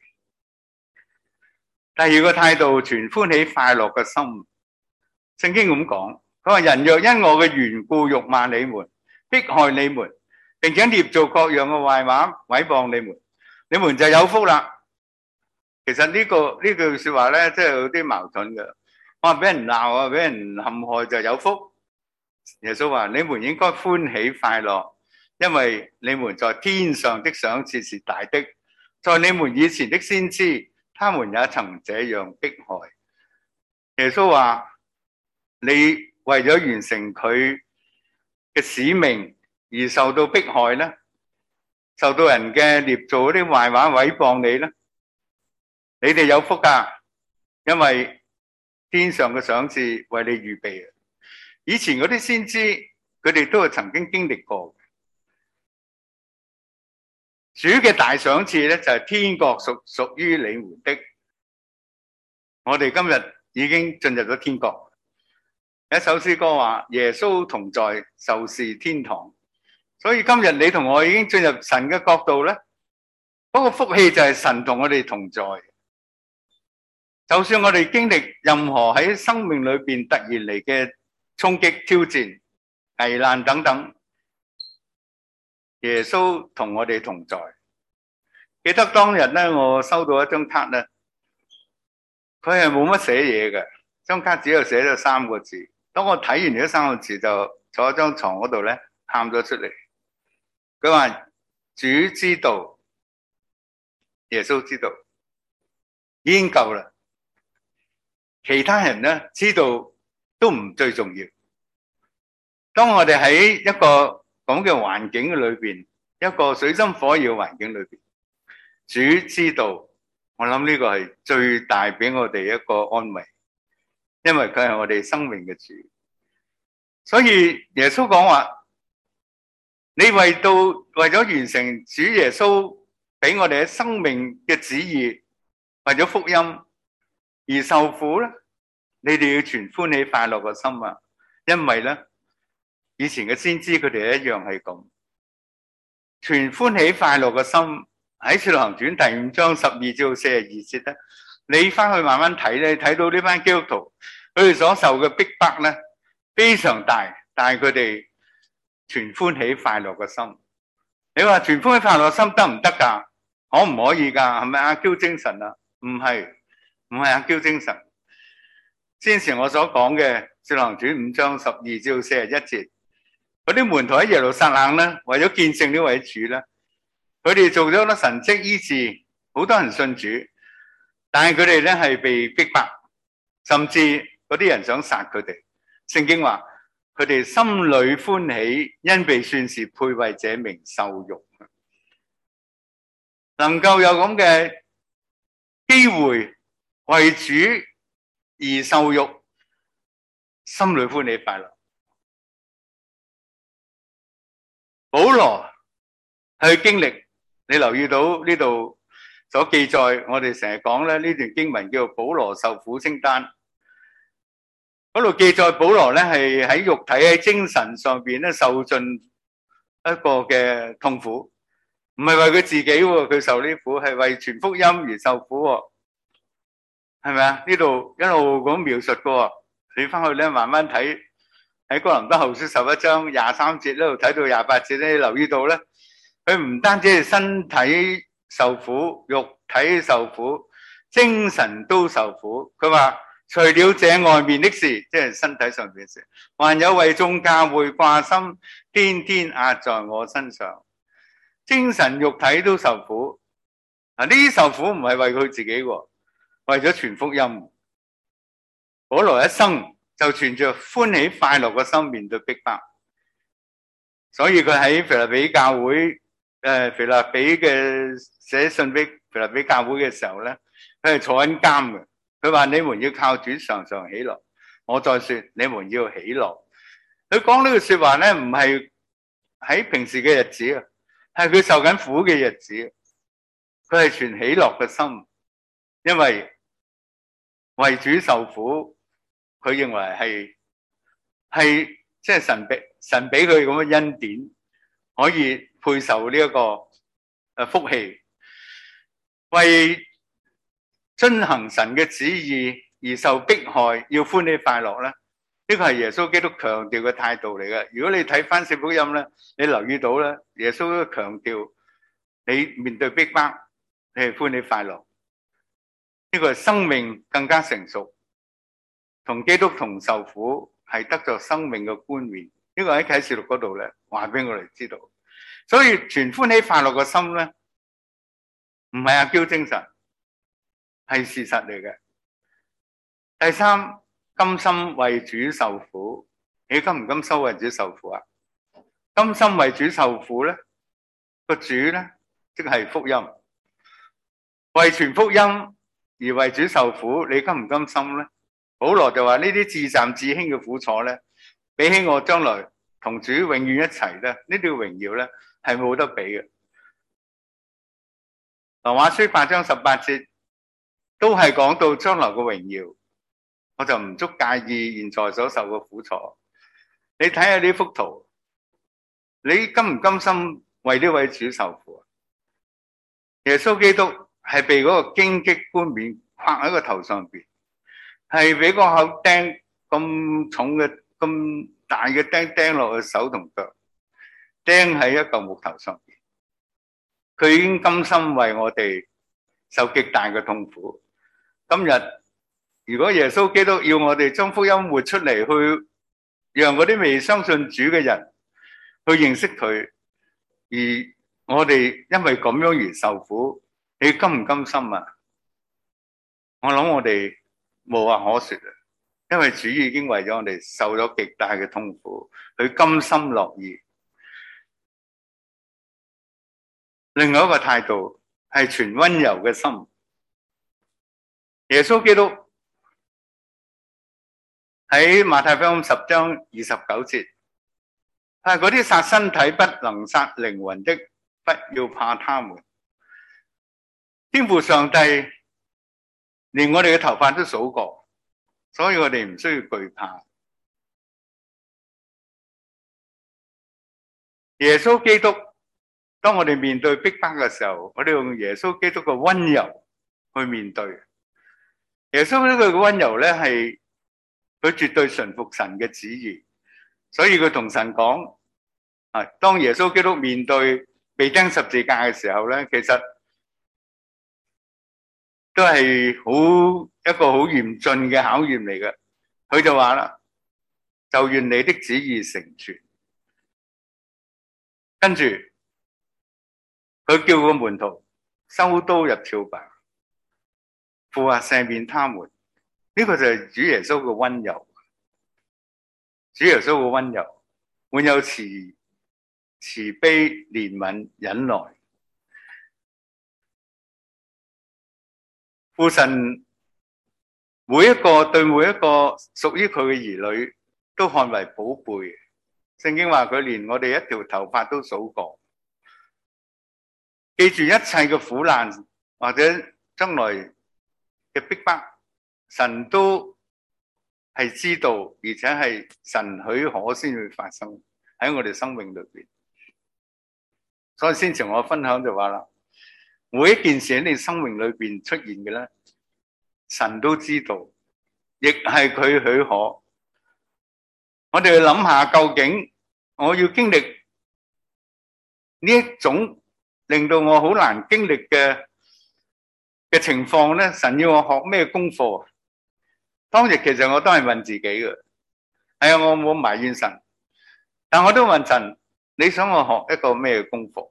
第二個態度，存歡喜快樂嘅心。聖經咁講，佢話人若因我嘅緣故辱罵你們，迫害你們，並且捏造各樣嘅壞話毀謗你們，你們就有福啦。其實呢個呢句說話咧，即係有啲矛盾嘅。我話俾人鬧啊，俾人陷害就有福。耶穌話你們應該歡喜快樂，因為你們在天上的賞賜是大的。在你們以前的先知，他們也曾這樣迫害。耶穌話你為咗完成佢嘅使命而受到迫害咧，受到人嘅捏造嗰啲壞話毀謗你咧，你哋有福噶，因為天上嘅賞賜為你預備。以前嗰啲先知，佢哋都係曾經經歷過。主嘅大賞賜咧，就係天國屬屬於你們的。我哋今日已經進入咗天國。一首詩歌話：耶穌同在，就是天堂。所以今日你同我已經進入神嘅國度咧，嗰個福氣就係神同我哋同在。就算我哋經歷任何喺生命裏邊突然嚟嘅衝擊、挑戰、危難等等，耶穌同我哋同在。記得當日咧，我收到一張卡咧，佢係冇乜寫嘢嘅，張卡只有寫咗三個字。當我睇完呢三個字，就坐喺張床嗰度咧，喊咗出嚟。佢話主知道，耶穌知道，已經夠啦。其他人咧知道都唔最重要。當我哋喺一個咁嘅環境裏邊，一個水深火熱嘅環境裏邊，主知道，我諗呢個係最大俾我哋一個安慰，因為佢係我哋生命嘅主。所以耶穌講話，你為到為咗完成主耶穌俾我哋喺生命嘅旨意，為咗福音而受苦咧，你哋要存歡喜快樂嘅心啊！因為咧，以前嘅先知佢哋一樣係咁，存歡喜快樂嘅心。喺《使徒行傳》第五章十二至到四十二節咧，你翻去慢慢睇咧，睇到呢班基督徒佢哋所受嘅逼迫咧非常大，但係佢哋存歡喜快樂嘅心。你話存歡喜快樂嘅心得唔得噶？可唔可以噶？係咪阿嬌精神啊？唔係，唔係阿嬌精神。先前我所講嘅《使徒行傳》五章十二至到四十一節，嗰啲門徒喺耶路撒冷咧，為咗見證呢位主咧，佢哋做咗好多神蹟醫治，好多人信主，但係佢哋咧係被逼迫，甚至嗰啲人想殺佢哋。聖經話佢哋心裏歡喜，因被算是配為這名受辱。能夠有咁嘅機會為主而受辱，心裏歡喜快樂。保羅去經歷，你留意到呢度所記載，我哋成日講咧呢段經文叫做保羅受苦清單。嗰度記載保羅咧係喺肉體喺精神上邊咧受盡一個嘅痛苦，唔係為佢自己喎，佢受呢苦係為傳福音而受苦喎，係咪啊？呢度一路咁描述過，你翻去咧慢慢睇喺哥林多後書十一章廿三節呢度睇到廿八節咧，你留意到咧，佢唔單止係身體受苦，肉體受苦，精神都受苦。佢話除了這外面的事，即係身體上邊嘅事，還有為眾教會掛心，天天壓在我身上，精神肉體都受苦。啊，呢啲受苦唔係為佢自己喎，為咗傳福音。保羅一生就存着歡喜快樂嘅心面對逼迫，所以佢喺腓立比教會誒腓立比嘅寫信俾腓立比教會嘅時候咧，佢係坐緊監嘅。佢話：你們要靠主常常喜樂。我再說，你們要喜樂。佢講呢句説話咧，唔係喺平時嘅日子啊，係佢受緊苦嘅日子。佢係存喜樂嘅心，因為為主受苦，佢認為係係即係神俾神俾佢咁嘅恩典，可以配受呢一個誒福氣，為遵行神嘅旨意而受迫害，要歡喜快樂咧。呢個係耶穌基督強調嘅態度嚟嘅。如果你睇翻四福音咧，你留意到咧，耶穌都強調你面對逼迫，你係歡喜快樂。呢個係生命更加成熟，同基督同受苦，係得咗生命嘅冠冕。呢個喺啟示錄嗰度咧，話俾我哋知道。所以全歡喜快樂嘅心咧，唔係阿嬌精神，係事實嚟嘅。第三，甘心為主受苦。你甘唔甘心為主受苦啊？甘心為主受苦咧，個主咧即係福音，為傳福音而為主受苦，你甘唔甘心咧？保羅就話呢啲至暫至輕嘅苦楚咧，比起我將來同主永遠一齊咧，呢啲榮耀咧係冇得比嘅。羅馬書八章十八節都係講到將來嘅榮耀，我就唔足介意現在所受嘅苦楚。你睇下呢幅圖，你甘唔甘心為呢位主受苦啊？耶穌基督係被嗰個荊棘冠冕框喺個頭上邊，係俾個口釘咁重嘅、咁大嘅釘釘落去手同腳，釘喺一嚿木頭上邊。佢已經甘心為我哋受極大嘅痛苦。今日如果耶穌基督要我哋將福音活出嚟，去讓嗰啲未相信主嘅人去認識佢，而我哋因為咁樣而受苦，你甘唔甘心啊？我諗我哋無話可說啊，因為主已經為咗我哋受咗極大嘅痛苦，佢甘心樂意。另外一個態度係全溫柔嘅心。耶穌基督喺馬太福音十章二十九節，係嗰啲殺身體不能殺靈魂的，不要怕他們。天父上帝連我哋嘅頭髮都數過，所以我哋唔需要懼怕。耶穌基督，當我哋面對逼迫嘅時候，我哋用耶穌基督嘅溫柔去面對。耶穌呢個溫柔咧，係佢絕對順服神嘅旨意，所以佢同神講：啊，當耶穌基督面對被釘十字架嘅時候咧，其實都係好一個好嚴峻嘅考驗嚟嘅。佢就話啦：就願你的旨意成全。跟住佢叫個門徒收刀入鞘吧，父啊，赦免他們。呢個就係主耶穌嘅溫柔，主耶穌嘅溫柔，滿有慈慈悲、憐憫、忍耐。父神每一個對每一個屬於佢嘅兒女都看為寶貝。聖經話佢連我哋一條頭髮都數過。記住一切嘅苦難或者將來嘅逼迫，神都係知道，而且係神許可先會發生喺我哋生命裏邊。所以先前我分享就話啦，每一件事喺你生命裏邊出現嘅咧，神都知道，亦係佢許可。我哋去諗下，究竟我要經歷呢一種令到我好難經歷嘅嘅情況咧，神要我學咩功課？當日其實我都係問自己嘅，係啊，我冇埋怨神，但我都問神，你想我學一個咩功課？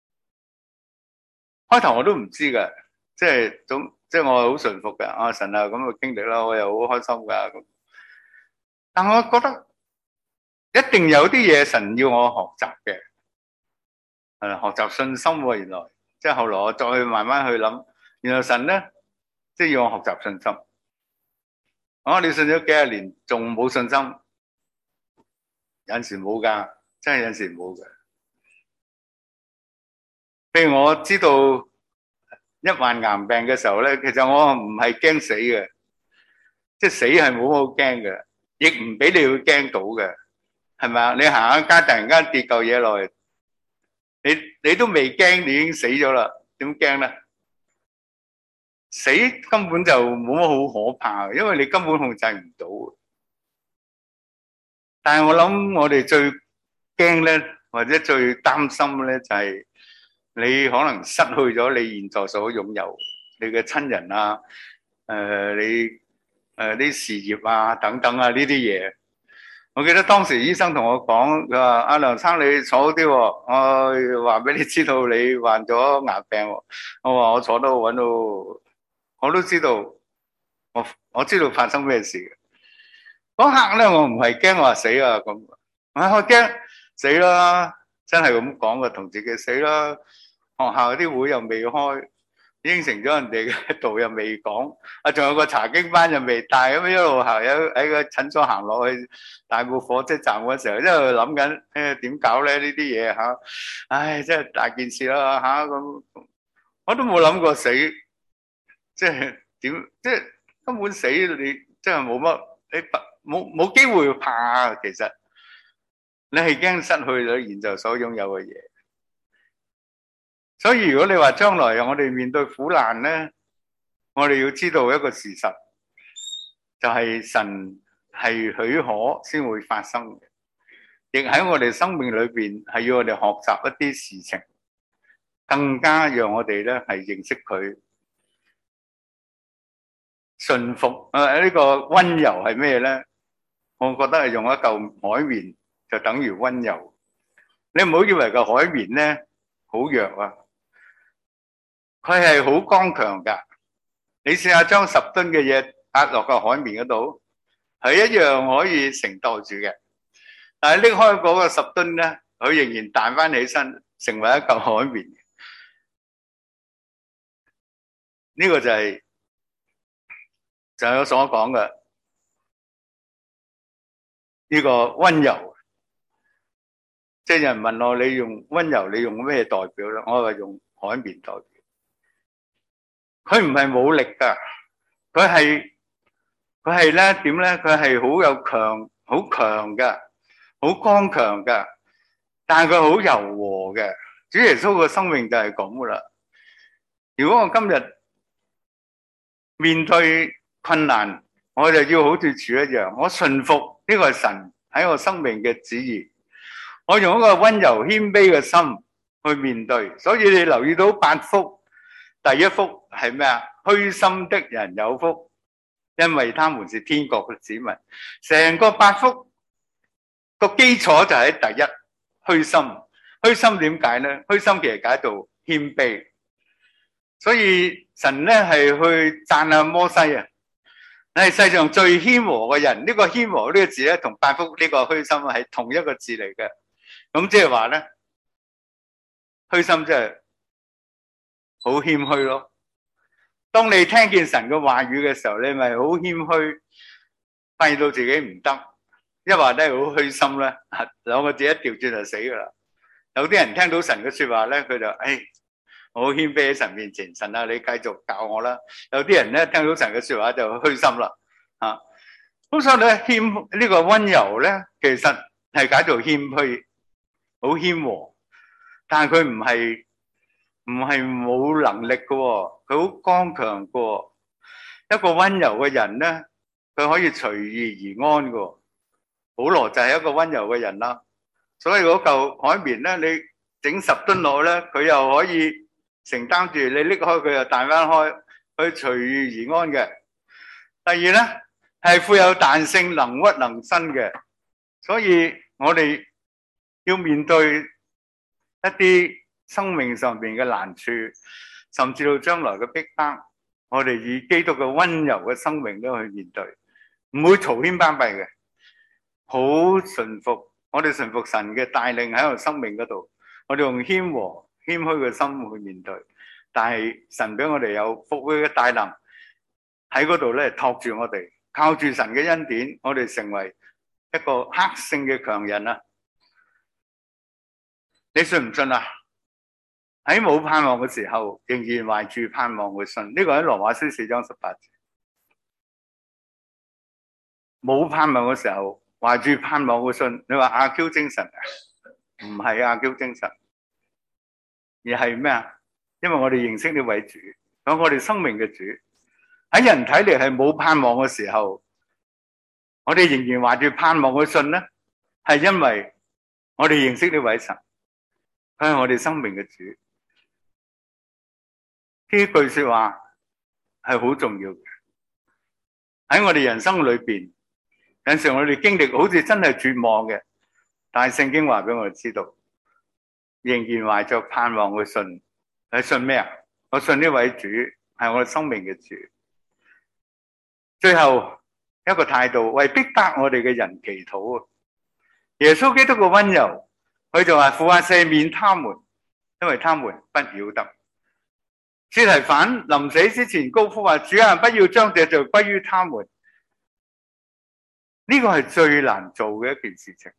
開頭我都唔知㗎，即係總即係我係好順服嘅。啊，神啊，咁嘅經歷啦，我又好開心噶咁。但我覺得一定有啲嘢神要我學習嘅。 誒學習信心喎。原來即係後來我再去慢慢去諗，原來神咧即係要我學習信心。我你信咗幾廿年仲冇信心，有陣時冇㗎，真係有陣時冇嘅。譬如我知道一患癌病嘅時候咧，其實我唔係驚死嘅，即係死係冇好驚嘅，亦唔俾你去驚到嘅，係咪啊？你行下街突然間跌嚿嘢落嚟，你你都未驚，你已經死咗啦，點驚咧？死根本就冇乜好可怕，因為你根本控制唔到。但係我諗我哋最驚咧，或者最擔心咧，就係你可能失去咗你現在所擁有，你嘅親人啊，誒你誒啲事業啊等等啊呢啲嘢。我記得當時醫生同我講，佢話阿梁生你坐好啲喎，我話俾你知道你患咗癌病喎。我話我坐得好穩咯，我都知道，我我知道發生咩事嘅。嗰刻咧，我唔係驚我話死啊咁，啊我驚死啦，真係咁講嘅，同自己死啦。學校啲會又未開，應承咗人哋嘅道又未講，啊仲有個查經班又未帶，咁一路行喺喺個診所行落去大埔火車站嗰時候，一路諗緊誒點搞咧呢啲嘢嚇，唉真係大件事啦嚇咁，我都冇諗過死，即係點即係根本死你真係冇乜你冇冇機會怕啊！其實你係驚失去咗現在所擁有嘅嘢。所以如果你話將來我哋面對苦難咧，我哋要知道一個事實，就係神係許可先會發生嘅，亦喺我哋生命裏邊係要我哋學習一啲事情，更加讓我哋咧係認識佢，順服。誒呢個溫柔係咩咧？我覺得係用一嚿海綿就等於溫柔。你唔好以為個海綿咧好弱啊！佢係好剛強噶，你試下將十噸嘅嘢壓落個海綿嗰度，係一樣可以承托住嘅。但係拎開嗰個十噸咧，佢仍然彈翻起身，成為一嚿海綿。呢個就係就係我所講嘅呢個溫柔。即係有人問我，你用溫柔，你用咩代表咧？我話用海綿代表。佢唔係冇力噶，佢係佢係咧點咧？佢係好有強，好強噶，好剛強噶，但係佢好柔和嘅。主耶穌嘅生命就係咁噶啦。如果我今日面對困難，我就要好似主一樣，我順服呢個係神喺我生命嘅旨意，我用一個溫柔謙卑嘅心去面對。所以你留意到八福。第一福係咩啊？虛心的人有福，因為他們是天國嘅子民。成個八福個基礎就喺第一，虛心。虛心點解咧？虛心其實解做謙卑。所以神咧係去讚下摩西啊，你係世上最謙和嘅人。呢個謙和呢個字咧，同八福呢個虛心係同一個字嚟嘅。咁即係話咧，虛心即係好謙虛咯。當你聽見神嘅話語嘅時候，你咪好謙虛，發現到自己唔得，一話咧好虛心咧，兩個字一調轉就死噶啦。有啲人聽到神嘅說話咧，佢就誒，我好謙卑喺神面前，神啊，你繼續教我啦。有啲人咧聽到神嘅說話就虛心啦，吓。咁所以咧謙呢個溫柔咧，其實係解做謙虛，好謙和，但係佢唔係。唔係冇能力嘅，佢好剛強嘅。一個溫柔嘅人咧，佢可以隨遇而安嘅。保羅就係一個溫柔嘅人啦。所以嗰嚿海綿咧，你整十噸落咧，佢又可以承擔住，你拎開佢又彈翻開，佢隨遇而安嘅。第二咧係富有彈性、能屈能伸嘅。所以我哋要面對一啲生命上邊嘅難處，甚至到將來嘅逼迫，我哋以基督嘅溫柔嘅生命都去面對，唔會嘈喧巴閉嘅，好順服。我哋順服神嘅帶領喺我生命嗰度， 我哋用謙和謙虛嘅心去面對。但係神俾我哋有復活嘅大能喺嗰度咧，托住我哋，靠住神嘅恩典，我哋成為一個克勝嘅強人啊！你信唔信啊？喺冇盼望嘅時候，仍然懷住盼望去信。呢個喺羅馬書四章十八節。冇盼望嘅時候，懷住盼望去信。你話阿 Q 精神啊？唔係阿 Q 精神，而係咩啊？因為我哋認識呢位主，有我哋生命嘅主。喺人睇嚟係冇盼望嘅時候，我哋仍然懷住盼望去信咧，係因為我哋認識呢位神，佢係我哋生命嘅主。呢句說話係好重要嘅。喺我哋人生裏邊，有陣時我哋經歷好似真係絕望嘅，但係聖經話俾我哋知道，仍然懷着盼望去信。你信咩啊？我信呢位主係我哋生命嘅主。最後一個態度，為逼迫我哋嘅人祈禱啊！耶穌基督嘅溫柔，佢就話父啊，赦免他們，因為他們不曉得。司提反臨死之前高呼話：主啊，不要將這罪歸於他們。呢個係最難做嘅一件事情。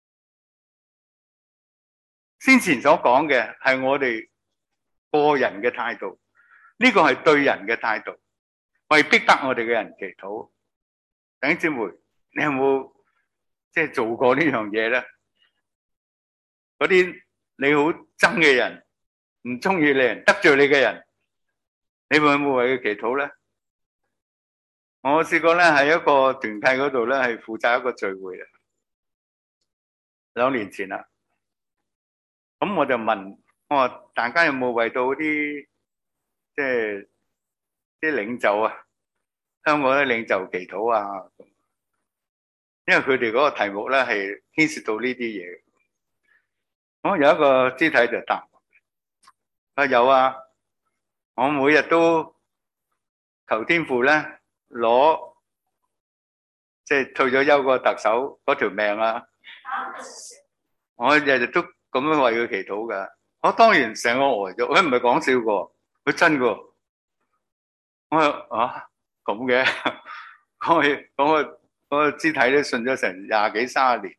先前所講嘅係我哋個人嘅態度，呢個係對人嘅態度，為逼迫我哋嘅人祈禱。弟兄姊妹，你有冇即係做過呢樣嘢咧？嗰啲你好憎嘅人，唔中意你人，得罪你嘅人，你會唔會為佢祈禱咧？我試過咧喺一個團契嗰度咧，係負責一個聚會嘅，兩年前啦。咁我就問我話：大家有冇為到啲即係啲領袖啊，香港啲領袖祈禱啊？因為佢哋嗰個題目咧係牽涉到呢啲嘢。咁有一個肢體就答：啊有啊，我每日都求天父咧攞即係退咗休個特首嗰條命啊！我日日都咁樣為佢祈禱噶。我當然成個呆咗，佢唔係講笑個，佢真個。我話啊咁嘅，我講個嗰個肢體咧信咗成廿幾三十年，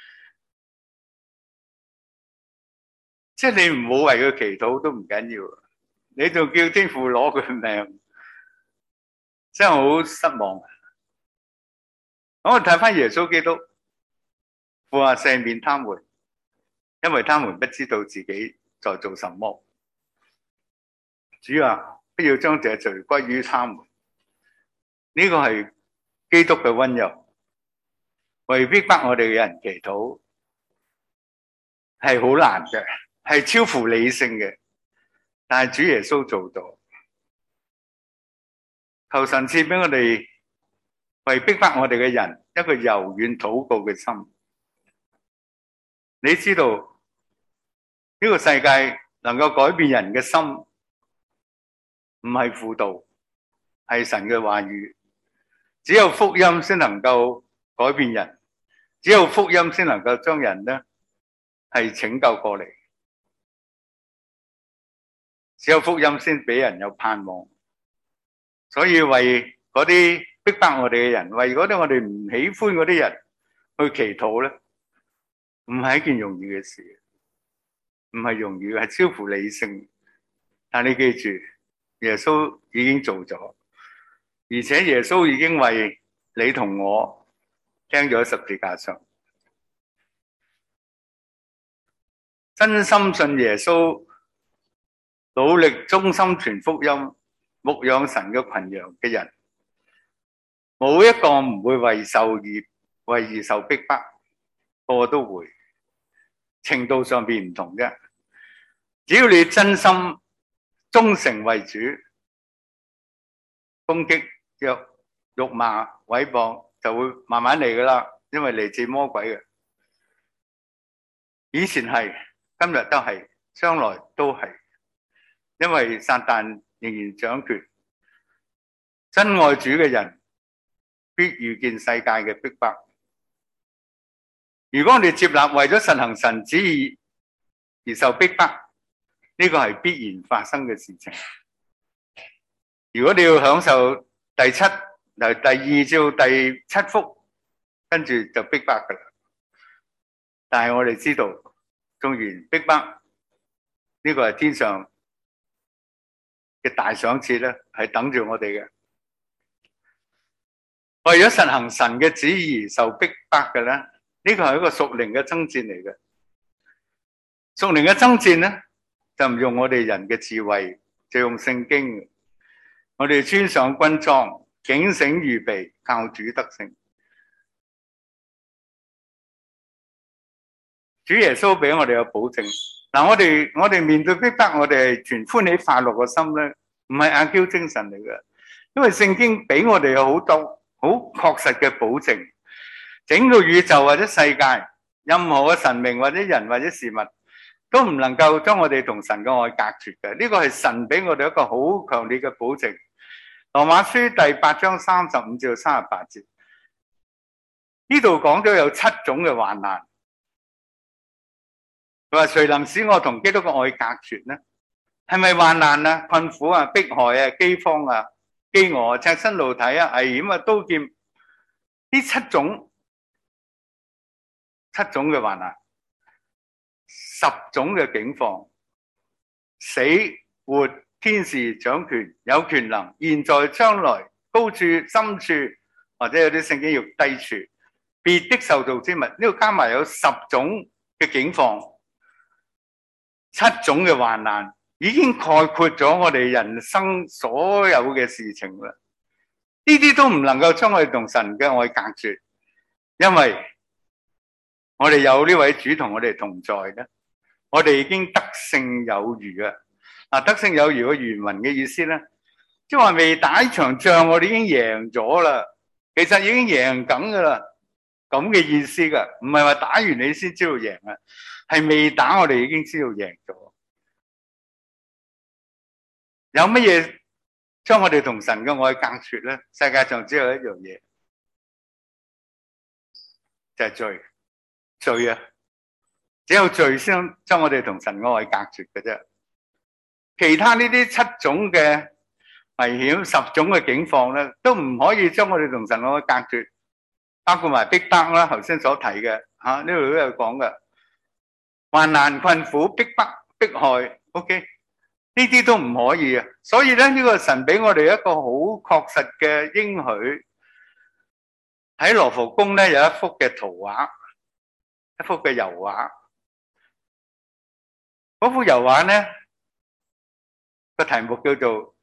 即係你唔好為佢祈禱都唔緊要，你仲叫天父攞佢命，真係好失望。我睇翻耶穌基督，父啊，赦免他們，因為他們不知道自己在做什麼。主啊，不要將這罪歸於他們。呢個係基督嘅溫柔，為逼迫我哋嘅人祈禱係好難嘅，係超乎理性嘅，但係主耶穌做到。求神賜俾我哋為逼迫我哋嘅人一個柔軟禱告嘅心。你知道呢個世界能夠改變人嘅心，唔係輔導，係神嘅話語。只有福音先能夠改變人，只有福音先能夠將人咧係拯救過嚟，只有福音先俾人有盼望。所以為嗰啲逼迫我哋嘅人，為嗰啲我哋唔喜歡嗰啲人去祈禱咧，唔係一件容易嘅事，唔係容易，係超乎理性。但你記住，耶穌已經做咗。而且耶穌已經為你同我釘咗十字架上，真心信耶穌，努力忠心傳福音、牧養神嘅群羊嘅人，冇一個唔會為受而為而受逼迫，個個都會，程度上邊唔同啫。只要你真心忠誠為主，攻擊、辱辱罵、毀謗就會慢慢嚟噶啦，因為嚟自魔鬼嘅。以前係，今日都係，將來都係，因為撒旦仍然掌權。真愛主嘅人必遇見世界嘅逼迫。如果我哋接納為咗實行神旨意而受逼迫，呢個係必然發生嘅事情。如果你要享受第七由第二至到第七福，跟住就逼迫噶啦。但係我哋知道，縱然逼迫，呢個係天上嘅大賞賜咧，係等住我哋嘅。為咗實行神嘅旨意受逼迫嘅咧，呢個係一個屬靈嘅爭戰嚟嘅。屬靈嘅爭戰咧，就唔用我哋人嘅智慧，就用聖經。我哋穿上軍裝，警醒預備，靠主得勝。主耶穌俾我哋有保證。嗱，我哋我哋面對逼迫，我哋係全歡喜快樂嘅心咧，唔係阿嬌精神嚟嘅。因為聖經俾我哋有好多好確實嘅保證。整個宇宙或者世界，任何嘅神明或者人或者事物，都唔能夠將我哋同神嘅愛隔絕嘅。呢個係神俾我哋一個好強烈嘅保證。羅馬書第八章三十五至到三十八節，呢度講咗有七種嘅患難。佢話誰能使我同基督嘅愛隔絕呢？係咪患難啊、困苦啊、迫害啊、饑荒啊、飢餓啊、赤身露體啊、危險啊、刀劍？呢七種七種嘅患難，十種嘅境況，死活、天使掌權、有權能、現在將來、高處深處，或者有啲聖經要低處，別的受造之物，呢度加埋有十種嘅境況，七種嘅患難，已經概括咗我哋人生所有嘅事情啦。呢啲都唔能夠將我哋同神嘅愛隔絕，因為我哋有呢位主同我哋同在咧，我哋已經得勝有餘啊！嗱，得勝有餘嘅原文嘅意思咧，即係話未打一場仗，我哋已經贏咗啦。其實已經贏緊噶啦，咁嘅意思噶，唔係話打完你先知道贏啊，係未打我哋已經知道贏咗。有乜嘢將我哋同神嘅愛隔絕咧？世界上只有一樣嘢，就係罪，罪啊！只有罪先將我哋同神嘅愛隔絕嘅啫。其他呢啲七種嘅危險、十種嘅境況咧，都唔可以將我哋同神嘅愛隔絕，包括埋逼迫啦，頭先所提嘅吓，呢度都有講嘅，患難、困苦、逼迫、迫害 ，OK， 呢啲都唔可以啊。所以咧，呢個神俾我哋一個好確實嘅應許。喺羅浮宮咧有一幅嘅圖畫，一幅嘅油畫。嗰幅油畫咧個題目叫做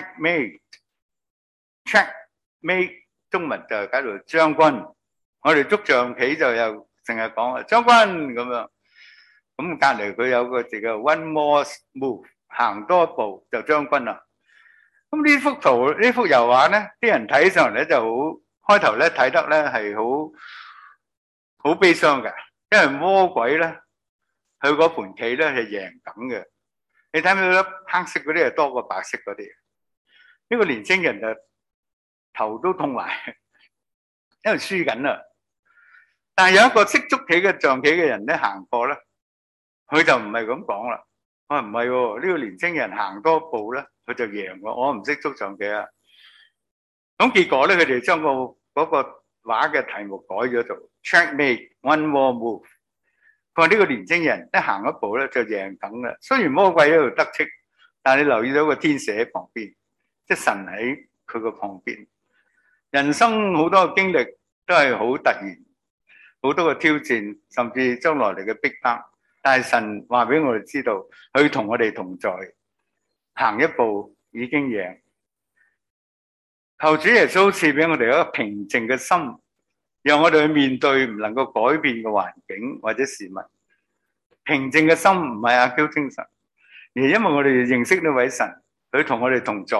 Checkmate，Checkmate 中文就係解做將軍。我哋捉象棋就又成日講啊將軍咁樣。咁隔籬佢有個字叫 One More Move， 行多一步就將軍啦。咁呢幅圖呢幅油畫咧，啲人睇上嚟咧就好開頭咧睇得咧係好好悲傷嘅，因為魔鬼咧佢嗰盤棋咧係贏緊嘅。你睇唔睇到黑色嗰啲係多過白色嗰啲？呢個年青人就頭都痛埋，因為輸緊啦。但係有一個識捉棋嘅象棋嘅人咧行過咧，佢就唔係咁講啦。我話唔係喎，呢個年青人行多步咧，佢就贏喎。我唔識捉象棋啊。咁結果咧，佢哋將個嗰個畫嘅題目改咗做 Checkmate One More Move。佢話呢個年青人一行一步咧就贏緊啦。雖然魔鬼喺度得戚，但係你留意到個天使喺旁邊，即係神喺佢個旁邊。人生好多嘅經歷都係好突然，好多嘅挑戰，甚至將來嚟嘅逼迫。但係神話俾我哋知道，佢同我哋同在，行一步已經贏。求主耶穌賜俾我哋一個平靜嘅心，讓我哋去面對唔能夠改變嘅環境或者事物。平靜嘅心唔係阿嬌精神，而係因為我哋認識呢位神，佢同我哋同在。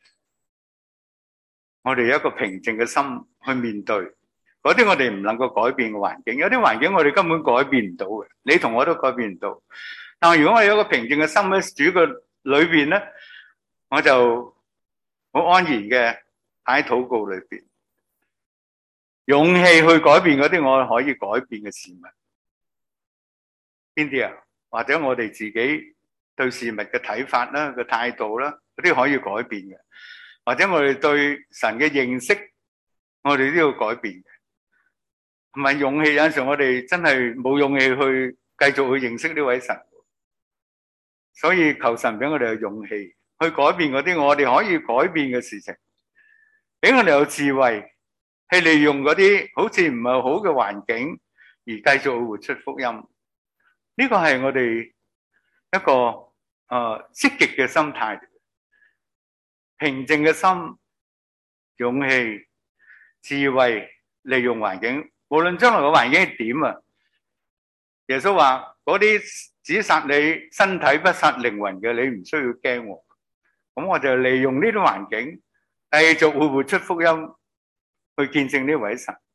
我哋有一個平靜嘅心去面對嗰啲我哋唔能夠改變嘅環境。有啲環境我哋根本改變唔到嘅，你同我都改變唔到。但係如果我有一個平靜嘅心喺主嘅裏邊咧，我就好安然嘅喺禱告裏邊，勇氣去改變嗰啲我可以改變嘅事物。邊啲啊？ 或者我哋自己對事物嘅睇法啦、個態度啦，嗰啲可以改變嘅。或者我哋對神嘅認識，我哋都要改變嘅。唔係勇氣，有陣時我哋真係冇勇氣去繼續去認識呢位神。所以求神俾我哋有勇氣去改變嗰啲我哋可以改變嘅事情，俾我哋有智慧去利用嗰啲好似唔係好嘅環境，而繼續去活出福音。呢個係我哋一個誒積極嘅心態，平靜嘅心、勇氣、智慧，利用環境，無論將來嘅環境係點啊。耶穌話嗰啲只殺你身體不殺靈魂嘅，你唔需要驚。咁我就利用呢啲環境，繼續會活出福音，去見證呢位神。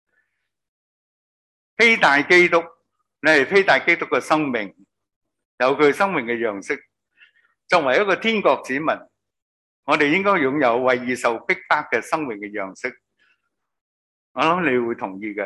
披戴基督，你係披戴基督嘅生命，有佢生命嘅樣式。作為一個天國子民，我哋應該擁有為義受逼迫嘅生命嘅樣式。我諗你會同意嘅。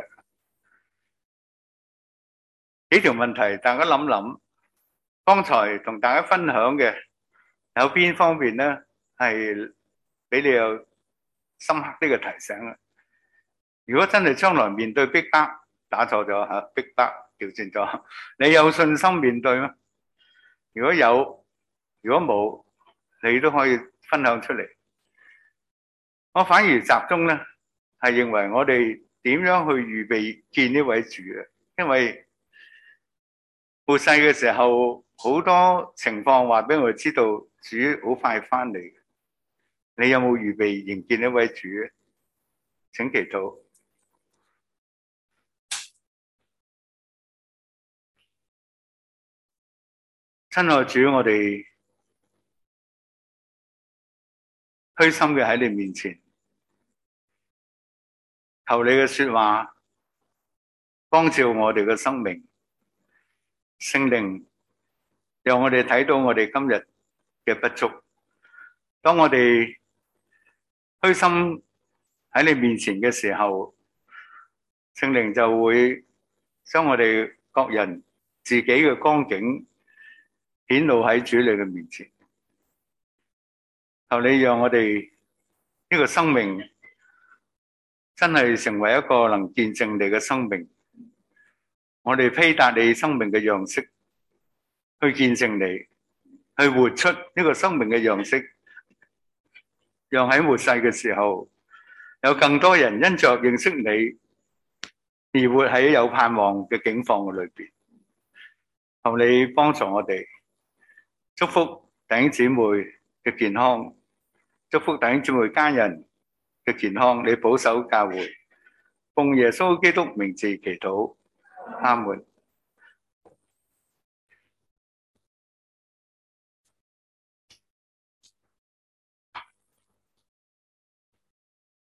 幾條問題，大家諗諗。剛才同大家分享嘅有邊方面咧，係俾你有深刻啲嘅提醒啊？如果真係將來面對逼迫，打錯咗吓，逼迫調轉咗，你有信心面對咩？如果有，如果冇，你都可以分享出嚟。我反而集中咧，係認為我哋點樣去預備見呢位主啊？因為末世嘅時候，好多情況話俾我哋知道，主好快翻嚟。你有冇預備迎見呢位主？請祈禱。親愛主，我哋虛心嘅喺你面前，求你嘅說話光照我哋嘅生命。聖靈讓我哋睇到我哋今日嘅不足。當我哋虛心喺你面前嘅時候，聖靈就會將我哋各人自己嘅光景顯露喺主你嘅面前。求你讓我哋呢個生命真係成為一個能見證你嘅生命。我哋披戴你生命嘅樣式，去見證你，去活出呢個生命嘅樣式，讓喺末世嘅時候，有更多人因着認識你而活喺有盼望嘅境況嘅裏邊。求你幫助我哋，祝福弟兄姊妹嘅健康，祝福弟兄姊妹家人嘅健康，你保守教會，奉耶穌基督名字祈禱。阿門。